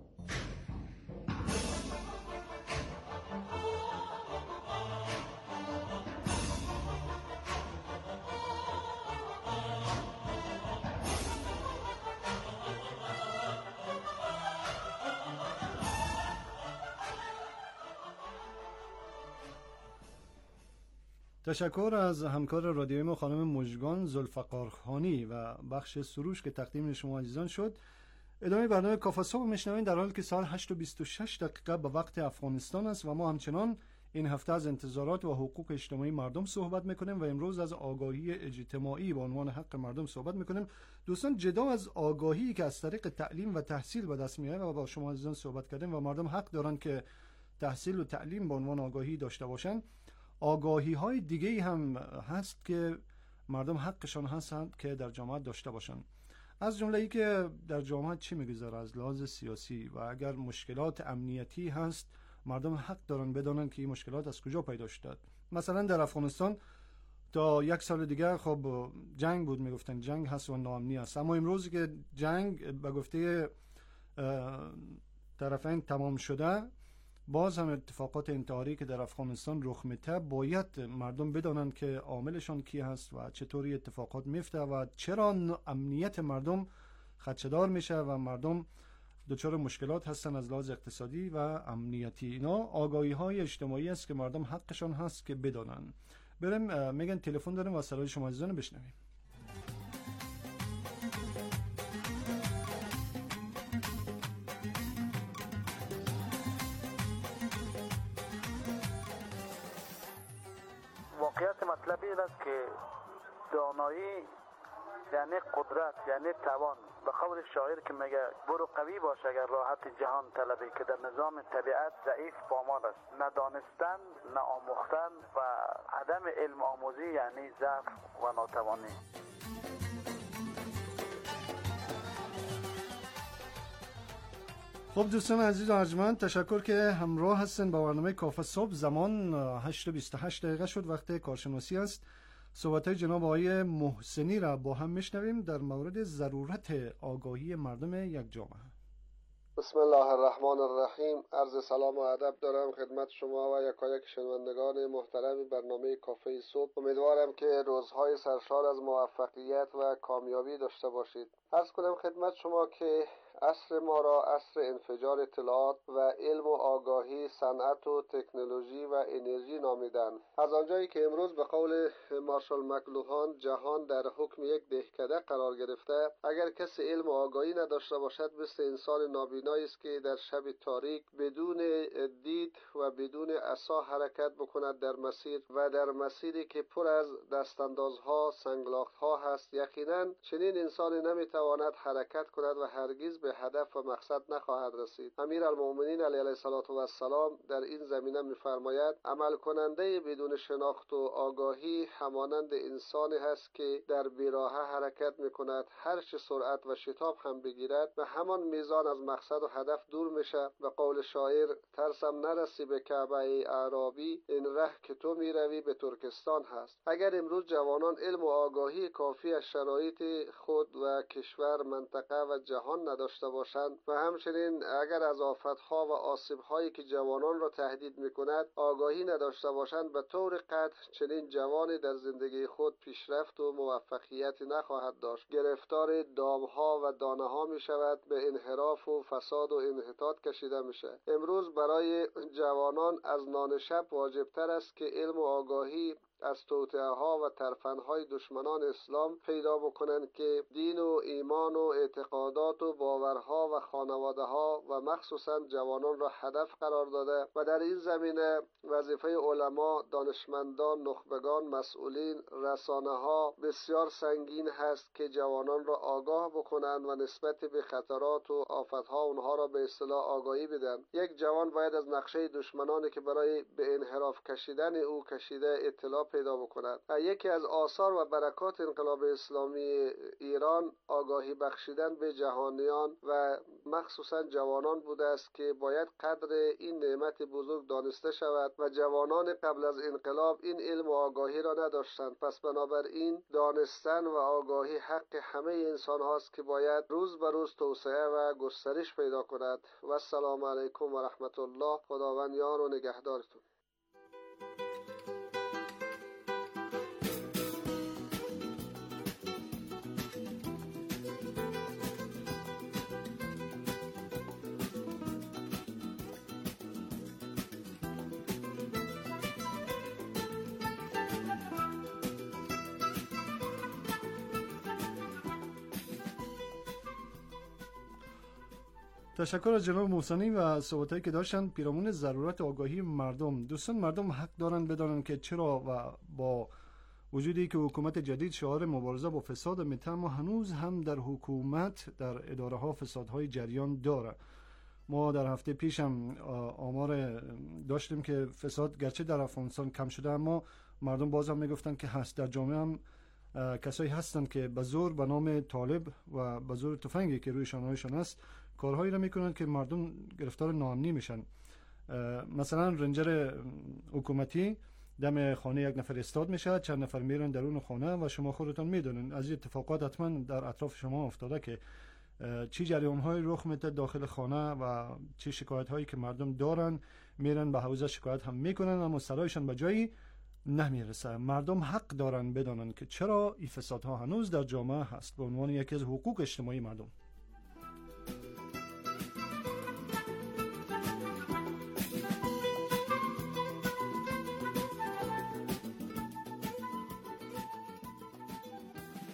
تشکر از همکار رادیوی ما خانم مژگان ذوالفقارخانی و بخش سروش که تقدیم شما عزیزان شد. ادامه برنامه کافه صبح میشنوید در حالی که ساعت 8:26 به وقت افغانستان است و ما همچنان این هفته از انتظارات و حقوق اجتماعی مردم صحبت میکنیم و امروز از آگاهی اجتماعی به عنوان حق مردم صحبت میکنیم. دوستان، جدا از آگاهی که از طریق تعلیم و تحصیل به دست میاد و با شما عزیزان صحبت کردیم و مردم حق دارن که تحصیل و تعلیم به عنوان آگاهی داشته باشن، آگاهی های دیگه هم هست که مردم حقشان هستند که در جامعه داشته باشن. از جمله ای که در جامعه چی میگذره از لحاظ سیاسی و اگر مشکلات امنیتی هست، مردم حق دارن بدانن که این مشکلات از کجا پیدا شد. مثلا در افغانستان تا 1 سال دیگه خب جنگ بود، میگفتن جنگ هست و ناامنی است، اما امروز که جنگ به گفته طرفین تمام شده، باز هم اتفاقات انتحاری که در افغانستان رخ میده باید مردم بدانن که عاملشان کی هست و چطوری اتفاقات میفته و چرا امنیت مردم خدشه‌دار میشه و مردم دچار مشکلات هستن از لحاظ اقتصادی و امنیتی. اینا آگاهی های اجتماعی است که مردم حقشان هست که بدانن. بریم میگن تلفن داریم و صدای شما عزیزان بشنویم. واقعیت مطلب این است که دانایی یعنی قدرت، یعنی توان. به قول شاعر که میگه برو قوی باش اگر راحت جهان طلبی، که در نظام طبیعت ضعیف پامال است. ندانستن، نه آموختن و عدم علم آموزی یعنی ضعف و ناتوانی. خب دوستان عزیز و ارجمند، تشکر که همراه هستین با برنامه کافه صبح. زمان 8:28 دقیقه شد، وقت کارشناسی است. صحبت‌های جناب آقای محسنی را با هم میشنویم در مورد ضرورت آگاهی مردم یک جامعه. بسم الله الرحمن الرحیم. عرض سلام و ادب دارم خدمت شما و یکایک شنوندگان محترم برنامه کافه صبح. امیدوارم که روزهای سرشار از موفقیت و کامیابی داشته باشید. عرض کنم خدمت شما که عصر ما را عصر انفجار اطلاعات و علم و آگاهی، صنعت و تکنولوژی و انرژی نامیدند. از آنجایی که امروز به قول مارشال مکلوهان جهان در حکم یک دهکده قرار گرفته، اگر کسی علم و آگاهی نداشته باشد مثل انسان نابینایی است که در شب تاریک بدون دید و بدون عصا حرکت بکند در مسیر و در مسیری که پر از دستاندازها، سنگلاخها هست. یقینا چنین انسانی نمیتواند حرکت کند و هرگز به هدف و مقصد نخواهد رسید. امیرالمؤمنین علیه السلام در این زمینه می‌فرماید عمل کننده بدون شناخت و آگاهی همانند انسانی هست که در بیراهه حرکت می‌کند، هر چه سرعت و شتاب هم بگیرد به همان میزان از مقصد و هدف دور میشه. به قول شاعر ترسم نرسی به کعبه اعرابی، این ره که تو میروی به ترکستان هست. اگر امروز جوانان علم و آگاهی کافی از شرایط خود و کشور، منطقه و جهان نداشته باشند و همچنین اگر از آفتها و آسیب‌هایی که جوانان را تهدید می‌کند آگاهی نداشته باشند، به طور قطع چنین جوانی در زندگی خود پیشرفت و موفقیتی نخواهد داشت. گرفتار دام‌ها و دانه‌ها می‌شود، به انحراف و فساد و انحطاط کشیده میشه. امروز برای جوانان از نان شب واجب‌تر است که علم و آگاهی از توطئه‌ها و ترفندهای دشمنان اسلام پیدا بکنند که دین و ایمان و اعتقادات و باورها و خانواده‌ها و مخصوصا جوانان را هدف قرار داده و در این زمینه وظیفه علما، دانشمندان، نخبگان، مسئولین، رسانه‌ها بسیار سنگین هست که جوانان را آگاه بکنند و نسبت به خطرات و آفت‌ها اونها را به اصطلاح آگاهی بدن. یک جوان باید از نقشه دشمنانی که برای به انحراف کشیدن او کشیده اطلاع پیدا بکند. یکی از آثار و برکات انقلاب اسلامی ایران آگاهی بخشیدن به جهانیان و مخصوصا جوانان بوده است که باید قدر این نعمت بزرگ دانسته شود و جوانان قبل از انقلاب این علم و آگاهی را نداشتند. پس بنابراین دانستن و آگاهی حق همه انسان هاست که باید روز به روز توسعه و گسترش پیدا کند. و السلام علیکم و رحمت الله. خداوند یار و نگهدارتون. تشکر از جناب محسنی و صحبتایی که داشتن پیرامون ضرورت آگاهی مردم. دوستان مردم حق دارن بدانن که چرا و با وجودی که حکومت جدید شعار مبارزه با فساد میته، اما هنوز هم در حکومت در اداره ها فسادهای جریان داره. ما در هفته پیش هم آمار داشتیم که فساد گرچه در افغانستان کم شده اما مردم باز هم میگفتن که هست. در جامعه هم کسایی هستن که به زور به نام طالب و به زور تفنگی که روی شانه‌هایشان است کارهایی را میکنن که مردم گرفتار ناامنی میشن. مثلا رنجر حکومتی دم خانه یک نفر استاد میشه، چند نفر میرن درون خانه و شما خودتون میدونین از این اتفاقات حتما در اطراف شما افتاده که چی جریان‌های رخ میده داخل خانه و چه شکایت‌هایی که مردم دارن، میرن به حوزه شکایت هم میکنن اما صدایشان به جایی نمیرسه. مردم حق دارن بدانن که چرا این فسادها هنوز در جامعه هست به عنوان یکی از حقوق اجتماعی مردم.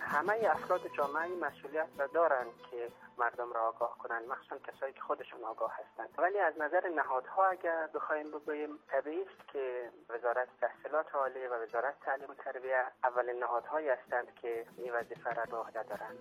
همه افراد جامعه این مسئولیت را دارند که مردم را آگاه کنند، مخصوصا کسایی که خودشون آگاه هستند. ولی از نظر نهادها اگر بخوایم بگوییم، طبیعی است که وزارت تحصیلات عالی و وزارت تعلیم و تربیت اولین نهادهایی هستند که این وظیفه را به عهده دارند.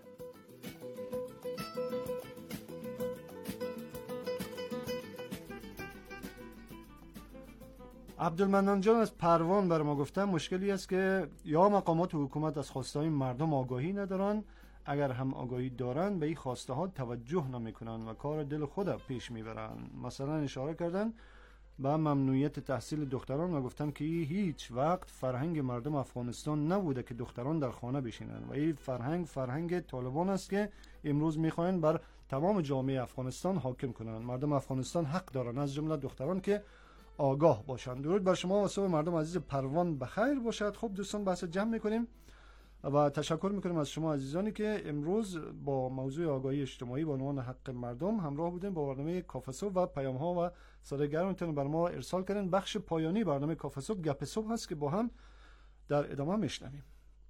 عبدالمنان جان از پروان بر ما گفتن مشکلی است که یا مقامات حکومت از خواستهای مردم آگاهی ندارن، اگر هم آگاهی دارن به این خواسته ها توجه نمیکنن و کار دل خود پیش میبرن. مثلا اشاره کردن به ممنوعیت تحصیل دختران و گفتن که هیچ وقت فرهنگ مردم افغانستان نبوده که دختران در خانه بشینن و این فرهنگ طالبان است که امروز میخواین بر تمام جامعه افغانستان حاکم کنن. مردم افغانستان حق دارن، از جمله دختران، که آگاه باشند. درود بر شما و صبح مردم عزیز پروان بخیر باشد. خب دوستان بحث جمع میکنیم و تشکر میکنیم از شما عزیزانی که امروز با موضوع آگاهی اجتماعی با عنوان حق مردم همراه بودیم با برنامه کافه صبح و پیام ها و صدای گرمتون بر ما ارسال کردین. بخش پایانی برنامه کافه صبح گپ صبح هست که با هم در ادامه میشنویم.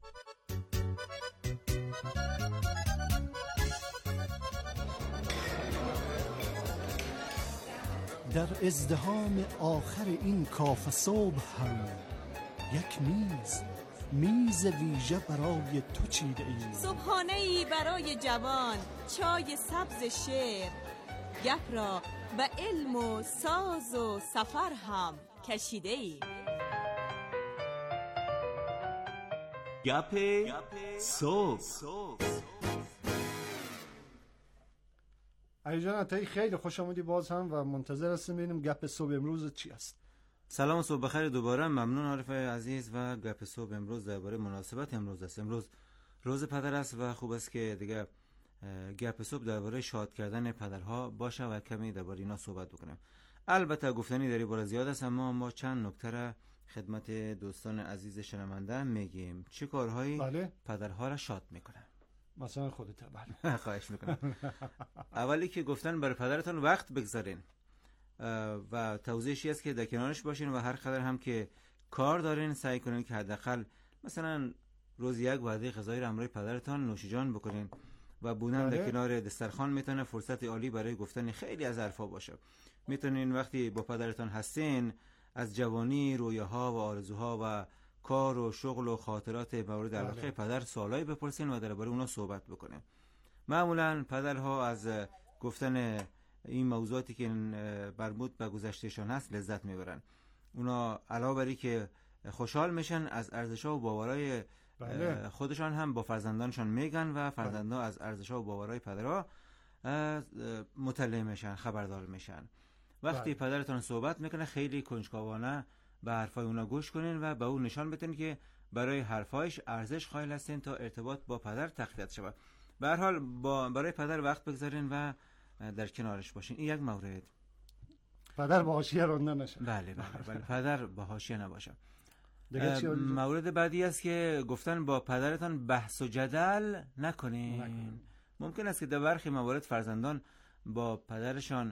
در ازدحام آخر این کافه صبح هم یک میز ویژه برای تو چیده ایم. صبحانه‌ای برای جوان، چای سبز شعر، گپ را به علم و ساز و سفر هم کشیده ایم. گپ صبح. علی جان عطایی خیلی خوش آمدی باز هم و منتظر هستیم ببینیم گپ صبح امروز چی است. سلام و صبح بخیر دوباره. ممنون عارف عزیز. و گپ صبح امروز درباره مناسبت امروز است. امروز روز پدر است و خوب است که دیگه گپ صبح درباره شاد کردن پدرها باشه و کمی درباره اینا صحبت بکنیم. البته گفتنی در این باره زیاد است، اما ما چند نکته را خدمت دوستان عزیز شنونده میگیم. چه کارهایی پدرها را شاد میکنه؟ مثلا خودت. بله خواهش میکنم. اولی که گفتن برای پدرتون وقت بگذارین و توضیحی است که در کنارش باشین و هر قدر هم که کار دارین سعی کنین که حداقل مثلا روز یک وعده غذایی را همراه پدرتون نوشیجان بکنین و بودن در کنار دسترخوان میتونه فرصت عالی برای گفتن خیلی از حرفا باشه. میتونین وقتی با پدرتون هستین از جوانی، رویاها و آرزوها و کار و شغل و خاطرات مورد علاقه پدر سوالایی بپرسین و درباره اونا صحبت بکنین. معمولا پدرها از گفتن این موضوعاتی که مربوط به گذشتهشان هست لذت میبرن. اونا علاوه بر که خوشحال میشن، از ارزش‌ها و باورهای خودشان هم با فرزندانشان میگن و فرزندان از ارزش‌ها و باورهای پدرها مطلع میشن، خبردار میشن. وقتی پدرتون صحبت میکنه خیلی کنجکاوانه به حرفای اونا گوش کنین و به اون نشان بدین که برای حرفایش ارزش قائل هستین تا ارتباط با پدر تقویت شود. به هر حال برای پدر وقت بگذارین و در کنارش باشین. این یک مورد. پدر با حاشیه رانده نشه. بله پدر با حاشیه نباشه. مورد بعدی است که گفتن با پدرتان بحث و جدل نکنین. ممکن است که در برخی موارد فرزندان با پدرشان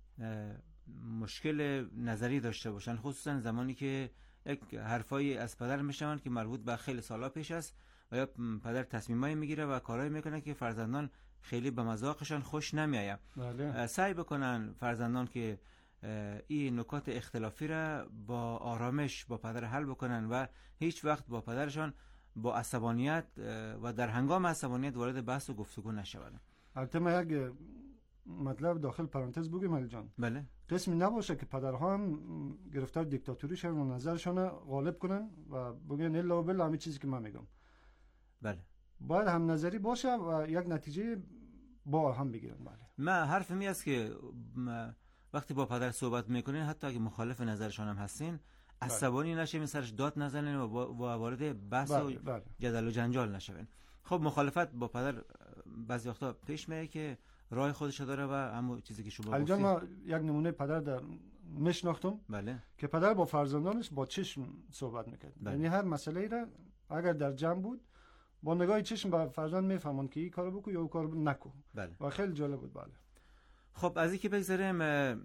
مشکل نظری داشته باشن، خصوصا زمانی که یک حرفایی از پدر میشنون که مربوط به خیلی سالا پیش است و یا پدر تصمیمایی میگیره و کارایی میکنه که فرزندان خیلی به مذاقشان خوش نمیآید. سعی بکنن فرزندان که این نکات اختلافی را با آرامش با پدر حل بکنن و هیچ وقت با پدرشان با عصبانیت و در هنگام عصبانیت وارد بحث و گفتگو نشوند. البته ما یک مطلب داخل پرانتز بگیم علی جان. بله. قسمی نباشه که پدرها هم گرفتار دیکتاتوری شدن و نظرشان غالب کنن و بگن الا و بالله همین چیزی که من میگم. بله. باید هم نظری باشه و یک نتیجه با هم بگیرن. بله. من حرف می است که وقتی با پدر صحبت میکنین حتی اگه مخالف نظرشان هم هستین عصبانی نشین، سرش داد نزنین و وارد بحث و جدل و جنجال نشوین. خب مخالفت با پدر بعضی وقتا پیش میاد که راه خودش داره و همون چیزی که شما گفتید. ما یک نمونه پدر در میشناختم. بله. که پدر با فرزندانش با چشم صحبت میکرد. یعنی هر مسئله را اگر در جمع بود با نگاه چشم به فرزند میفهمون که این کارو بکن یا اون کارو نکن. بله. و خیلی جالب بود. بله. خب از این که بگذاریم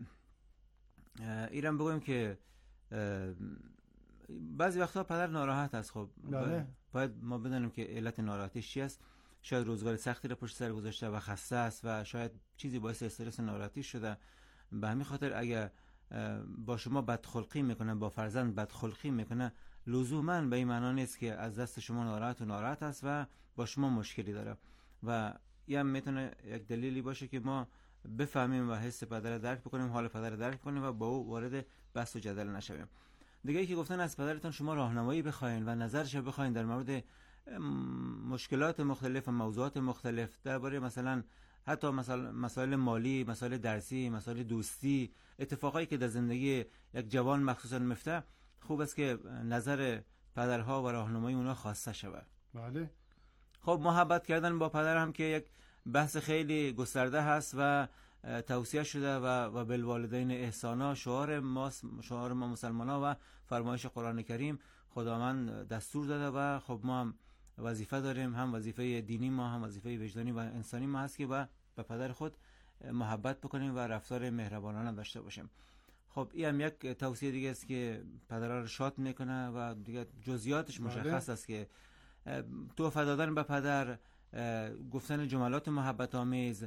ایران بگویم که بعضی وقتا پدر ناراحت است. خب بله. باید ما بدونیم که علت ناراحتیش چی است. شاید روزگار سختی را پشت سر گذاشته و خسته است و شاید چیزی باعث استرس ناراحتی شده. به همین خاطر اگر با شما بدخلقی میکنه، با فرزند بدخلقی میکنه، لزوما به این معنا نیست که از دست شما ناراحت است و با شما مشکلی داره. و این میتونه یک دلیلی باشه که ما بفهمیم و حس پدر را درک بکنیم، حال پدر را درک کنیم و با او وارد بحث و جدل نشویم. دیگه ای که گفتن از پدرتون شما راهنمایی بخواین و نظرش رو بخواین در مورد مشکلات مختلف و موضوعات مختلف، درباره مثلا حتی مسائل مالی، مسائل درسی، مسائل دوستی، اتفاقایی که در زندگی یک جوان مخصوصا مفته، خوب است که نظر پدرها و راهنمایی اونا خواسته شود. بله. خب محبت کردن با پدر هم که یک بحث خیلی گسترده هست و توصیه شده و بالوالدین احسانا شعار ما مسلمان‌ها و فرمایش قرآن کریم خداوند دستور داده و خب ما هم وظیفه داریم، هم وظیفه دینی ما، هم وظیفه وجدانی و انسانی ما هست که به پدر خود محبت بکنیم و رفتار مهربانانه داشته باشیم. خب این هم یک توصیه دیگه است که پدرها رو شاد میکنه و دیگه جزئیاتش مشخص است که تحفه دادن به پدر، گفتن جملات محبت آمیز،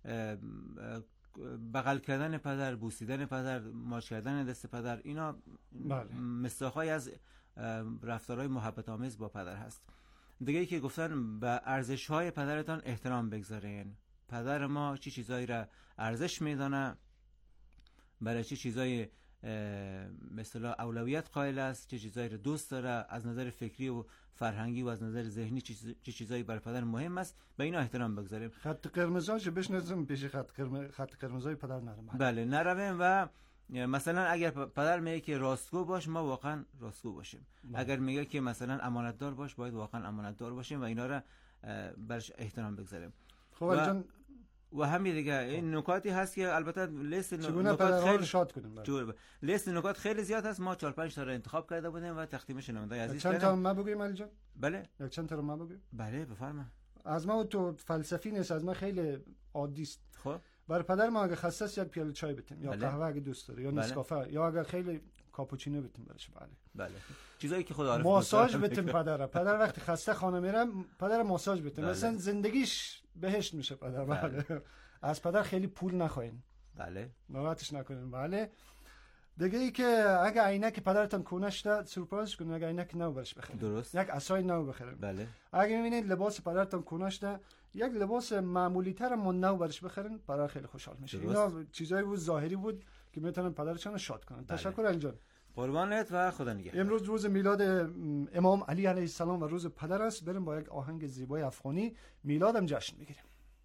بغل کردن پدر، بوسیدن پدر، ماچ کردن دست پدر، اینا مصداق‌هایی از رفتارهای محبت آمیز با پدر هست. دیگه ای که گفتن به ارزش‌های پدرتان احترام بگذارین. پدر ما چی چیزایی را ارزش میدانه، برای چی چیزایی مثلا اولویت قائل است، چه چیزایی رو دوست داره، از نظر فکری و فرهنگی و از نظر ذهنی چه چیزایی برای پدر مهم است، به اینا احترام بگذاریم. خط قرمزاش بشناسیم پیش خط قرمزای پدر نریم. بله نرویم و مثلا اگر پدر میگه که راستگو باش، ما واقعا راستگو باشیم. اگر میگه که مثلا امانتدار باش، باید واقعا امانتدار باشیم و اینا را برش احترام بگذاریم. خب و همین دیگه این نکاتی هست که البته لیست نکات خیلی شاد کنیم. لیست نکات خیلی زیاد هست. ما 4-5 تا رو انتخاب کرده بودیم و تقدیم شنوندگان عزیز چند تا ما بگیم علی جان؟ بله. یک چند تا رو ما بگیم؟ بله بفرما. از ما تو فلسفی نیست، از ما خیلی عادی است. خب برای پدر ما اگه خسته است یک پیاله چای بتیم یا قهوه اگه دوست داره یا نسکافه یا اگر خیلی کاپوچینو بتیم برش. بله چیزایی که خدا عارف ماساژ بتیم پدر وقتی خسته خانه میره پدر ماساژ بتیم. مثلا زندگیش بهشت میشه پدر. بله. از پدر خیلی پول نخواین. بله. ناراحتش نکنین. بله. دیگه ای که اگه عینک پدرتون کونه شده سورپرایز کنین، اگه عینک نو برش بخرین. درست. یک عصای نو بخرین. بله. اگه میبینید لباس پدرتون کونه شده، یک لباس معمولی تر اما نو برش بخرین، پدر خیلی خوشحال میشه. اینا چیزایی بود ظاهری بود که میتونن پدرشون شاد کنن. بله. تشکر علی جان. قربانت و خدا نگهدار. امروز روز میلاد امام علی علیه السلام و روز پدر است. بریم با یک آهنگ زیبای افغانی میلادم جشن بگیریم.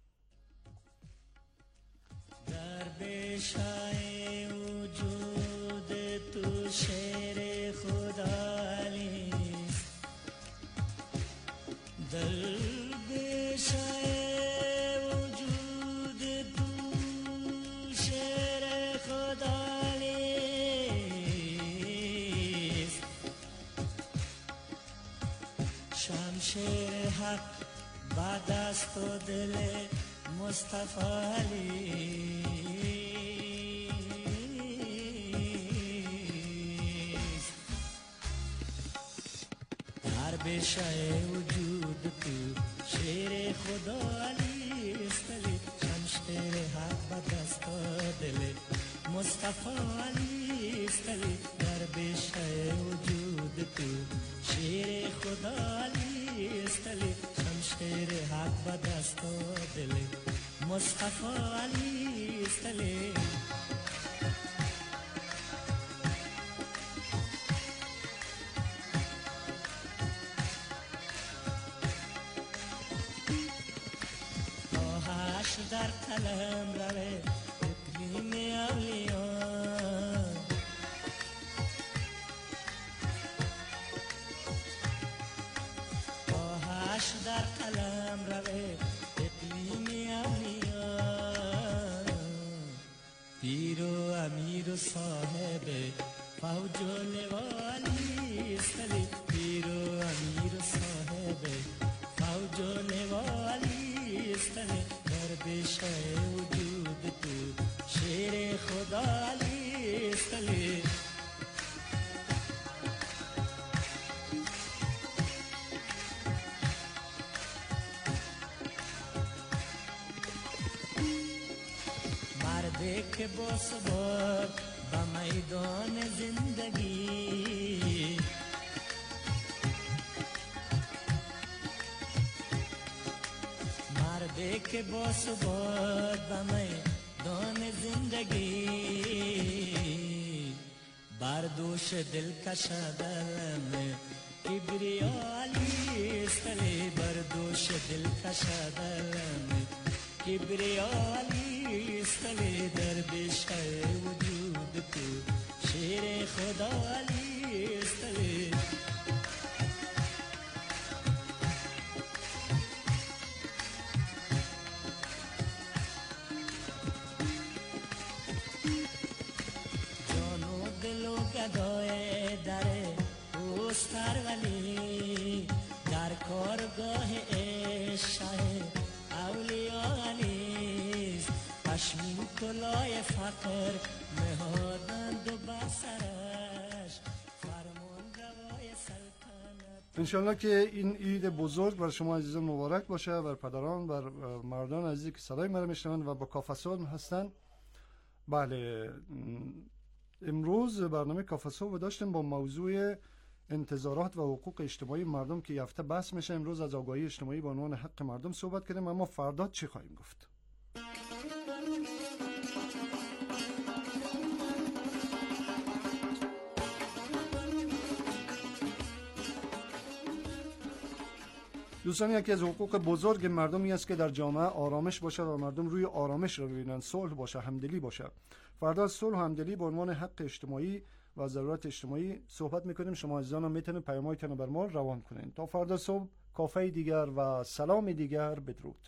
در بشای وجود تو شیر خدایی، در بشای وجود تو شیر خدایی، شمشیر حق بعد از تو دل مصطفی علی، در بشای وجود تو شیر خدا علی استلی، شمشیر حق به دست دل مصطفی علی استلی، در بشای وجود تو شیر خدا علی استلی، شمشیر حق به دست دل مصطفی علی استلی. آهش در قلم روه اقلیم اولیان، آهش در قلم روه اقلیم اولیان، پیر و امیر و صاحب فوج و لوالی استلی، پیر و امیر و صاحب فوج و لوالی استلی، در بشای وجود تو شیر خدا علی استلی. که با ثبات به میدان زندگی، مردی که با ثبات به میدان زندگی، بر دوش دل کشیدن کبریالی استلی، بر دوش دل کشیدن کبریالی استلی، در بیشه وجود تو شیر خدالی استلی. جانو دلو گدای دره اوستر ولی، در کارگاه عشق اولیا علیست، پشمین کلاه فقر نهادند و بسرش فرمان روای سلطنت. انشالله که این عید بزرگ بر شما عزیزان مبارک باشه، بر پدران، بر مردان عزیزی که صدای مرا میشنوند و با کافه صبح هستن. بله، امروز برنامه کافه صبح داشتیم با موضوع انتظارات و حقوق اجتماعی مردم که یافته بحث میشه. امروز از آگاهی اجتماعی به عنوان حق مردم صحبت کردیم، اما فردا چی خواهیم گفت؟ دوستان، یکی از حقوق بزرگ مردمی است که در جامعه آرامش باشه و مردم روی آرامش رو ببینن، صلح باشه، همدلی باشه. فردا از صلح و همدلی به عنوان حق اجتماعی و ضرورت اجتماعی صحبت میکنیم. شما عزیزان هم میتونید پیام‌هایتون بر ما روان کنین. تا فردا صبح، کافه دیگر و سلام دیگر، بدرود.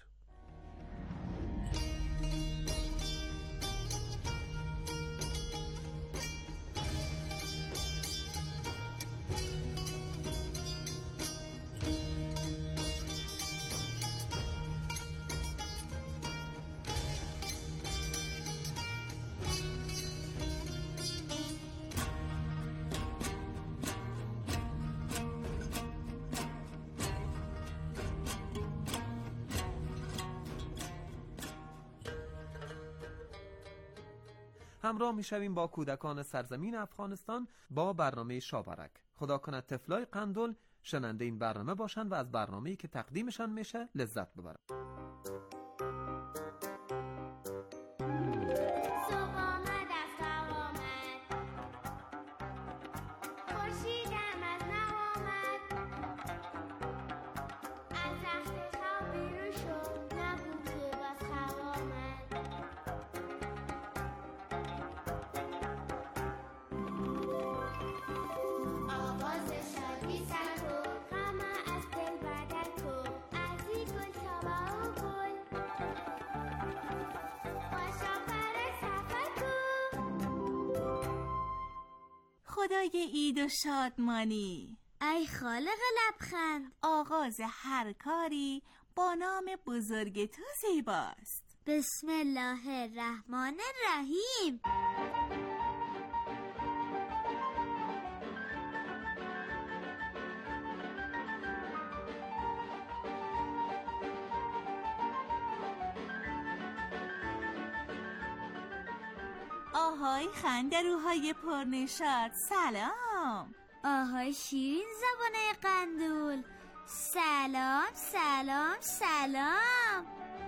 همراه میشویم با کودکان سرزمین افغانستان با برنامه شابرک. خدا کند طفلای قندول شننده این برنامه باشند و از برنامه‌ای که تقدیمشان میشه لذت ببرند. خدای عید و شادمانی، ای خالق لبخند، آغاز هر کاری با نام بزرگ تو زیباست. بسم الله الرحمن الرحیم. آهای خندروهای پرنشاط، سلام. آهای شیرین زبانه قندول، سلام سلام سلام.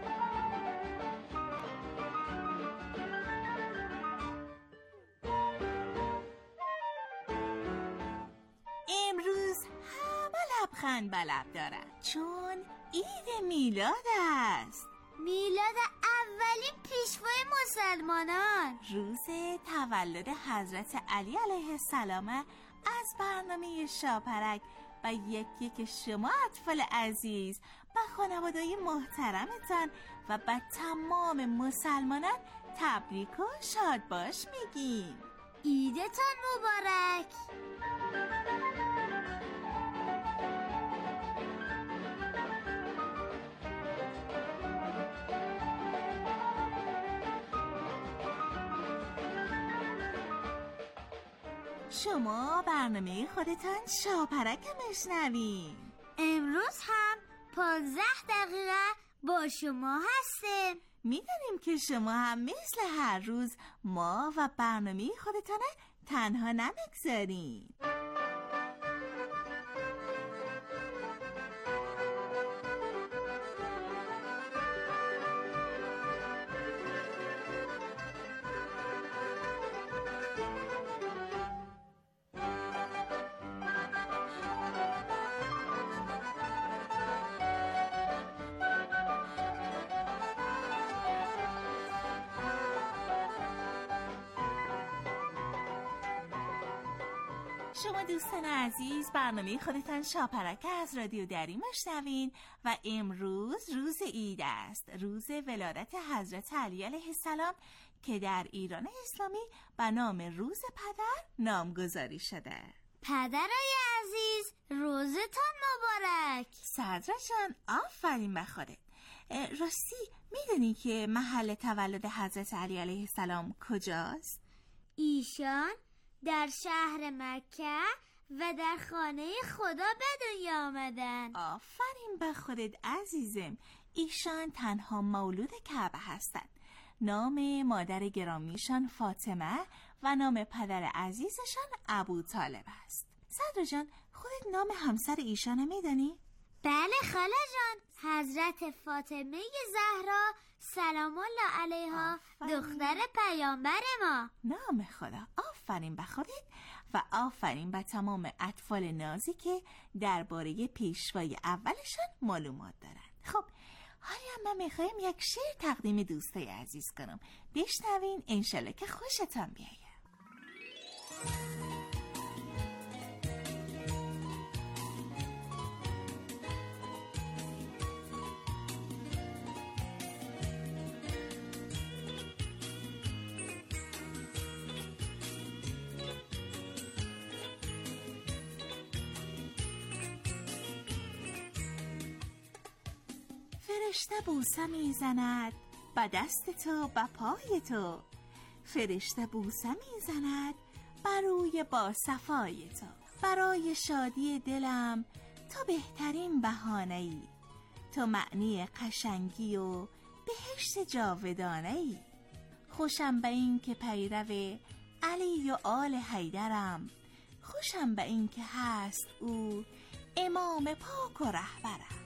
امروز همه لبخند به لب دارن چون عید میلاد است. میلاد اولین پیشوای مسلمانان، روز تولد حضرت علی علیه السلام. از برنامه شاپرک و یک شما اطفال عزیز و خانواده‌های محترمتان و به تمام مسلمانان تبریک و شاد باش میگیم. عیدتان مبارک. شما برنامه خودتان شاپرک میشنوین. امروز هم 15 دقیقه با شما هستیم. میدونیم که شما هم مثل هر روز ما و برنامه خودتانه تنها نمیگذارین. شما دوستان عزیز برنامه خودتان شاپرک از رادیو دری میشنوین و امروز روز عید است، روز ولادت حضرت علی علیه السلام که در ایران اسلامی به نام روز پدر نامگذاری شده. پدرای عزیز روزتان مبارک. صدرا جان آفرین به خودت. راستی میدونی که محل تولد حضرت علی علیه السلام کجاست؟ ایشان در شهر مکه و در خانه خدا به دنیا آمدن. آفرین به خودت عزیزم. ایشان تنها مولود کعبه هستند. نام مادر گرامیشان فاطمه و نام پدر عزیزشان ابو طالب است. صدرا جان خودت نام همسر ایشان میدانی؟ بله خاله جان، حضرت فاطمه زهرا سلام الله علیها، دختر پیامبر ما. نام خدا. آفرین به خودت و آفرین به تمام اطفال نازی که درباره پیشوای اولشان معلومات دارن. خب حالا من میخوایم یک شعر تقدیم دوستای عزیز کنم، بشنوین انشالله که خوشتان بیاید. فرشته بوسه میزند با دست تو با پای تو، فرشته بوسه میزند بر روی با صفای تو. برای شادی دلم تو بهترین بهانه‌ای، تو معنی قشنگی و بهشت جاودانه‌ای. خوشم به این که پیرو علی و آل حیدرم، خوشم به این که هست او امام پاک و رهبرم.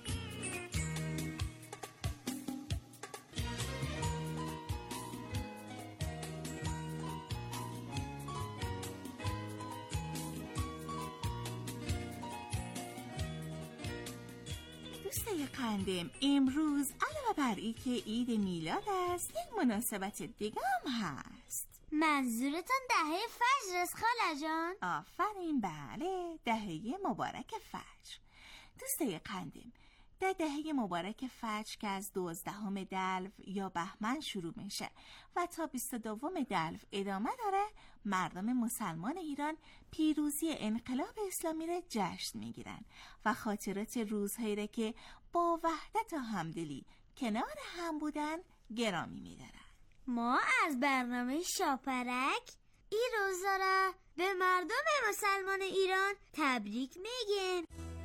دوستای قندم، امروز علاوه بر این که عید میلاد است، یک مناسبت دیگه هم هست. منظورتون دهه فجر است خاله جان؟ آفرین بله، دهه مبارک فجر. دوستای قندم، در دهه مبارک فجر که از 12 دلو یا بهمن شروع میشه و تا 22 دلو ادامه داره، مردم مسلمان ایران پیروزی انقلاب اسلامی را جشن میگیرن و خاطرات روزهایی را که با وحدت و همدلی کنار هم بودن گرامی میدارن. ما از برنامه شاپرک این روزا را به مردم مسلمان ایران تبریک میگیم.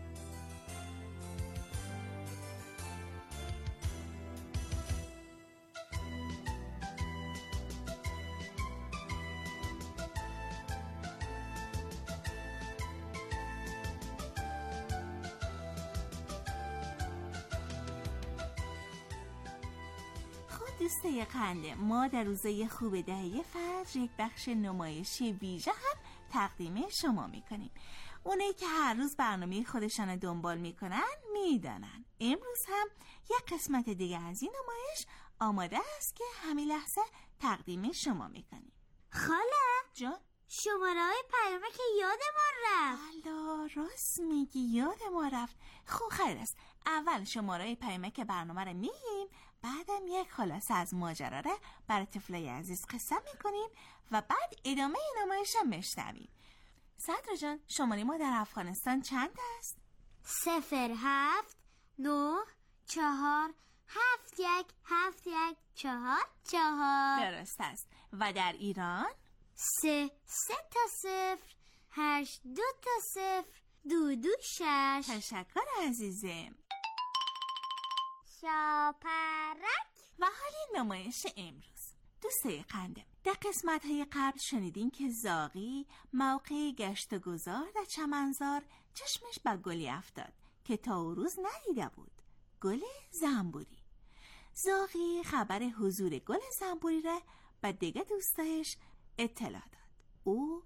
دوستای قنده، ما در روزای خوب دهه فجر یک بخش نمایشی ویژه هم تقدیم شما میکنیم. اونایی که هر روز برنامه خودشان دنبال میکنن میدانن امروز هم یک قسمت دیگه از این نمایش آماده است که همین لحظه تقدیم شما میکنیم. خاله جان، شماره های پیامه که یادمان رفت. الله راست میگی، یاد ما رفت. خب خیر است، اول شماره پیامه که برنامه رو میگیم، بعدم یک خلاصه از ماجرا رو برای طفلای عزیز قصه میکنیم و بعد ادامه نمایش هم میشنویم. صدرا جان، شماره ما در افغانستان چند است؟ 07 9 4 7 1 7 1 4 4. درست است. و در ایران 3 تا 0 8 2 تا 0 2 2 6. تشکر عزیزم. شاپرک و حالی نمایش امروز. دوستای قندم، در قسمت‌های قبل شنیدین که زاغی موقع گشت و گذار در چمنزار چشمش به گلی افتاد که تا او روز ندیده بود، گل زنبوری. زاغی خبر حضور گل زنبوری را به دیگه دوستایش اطلاع داد. او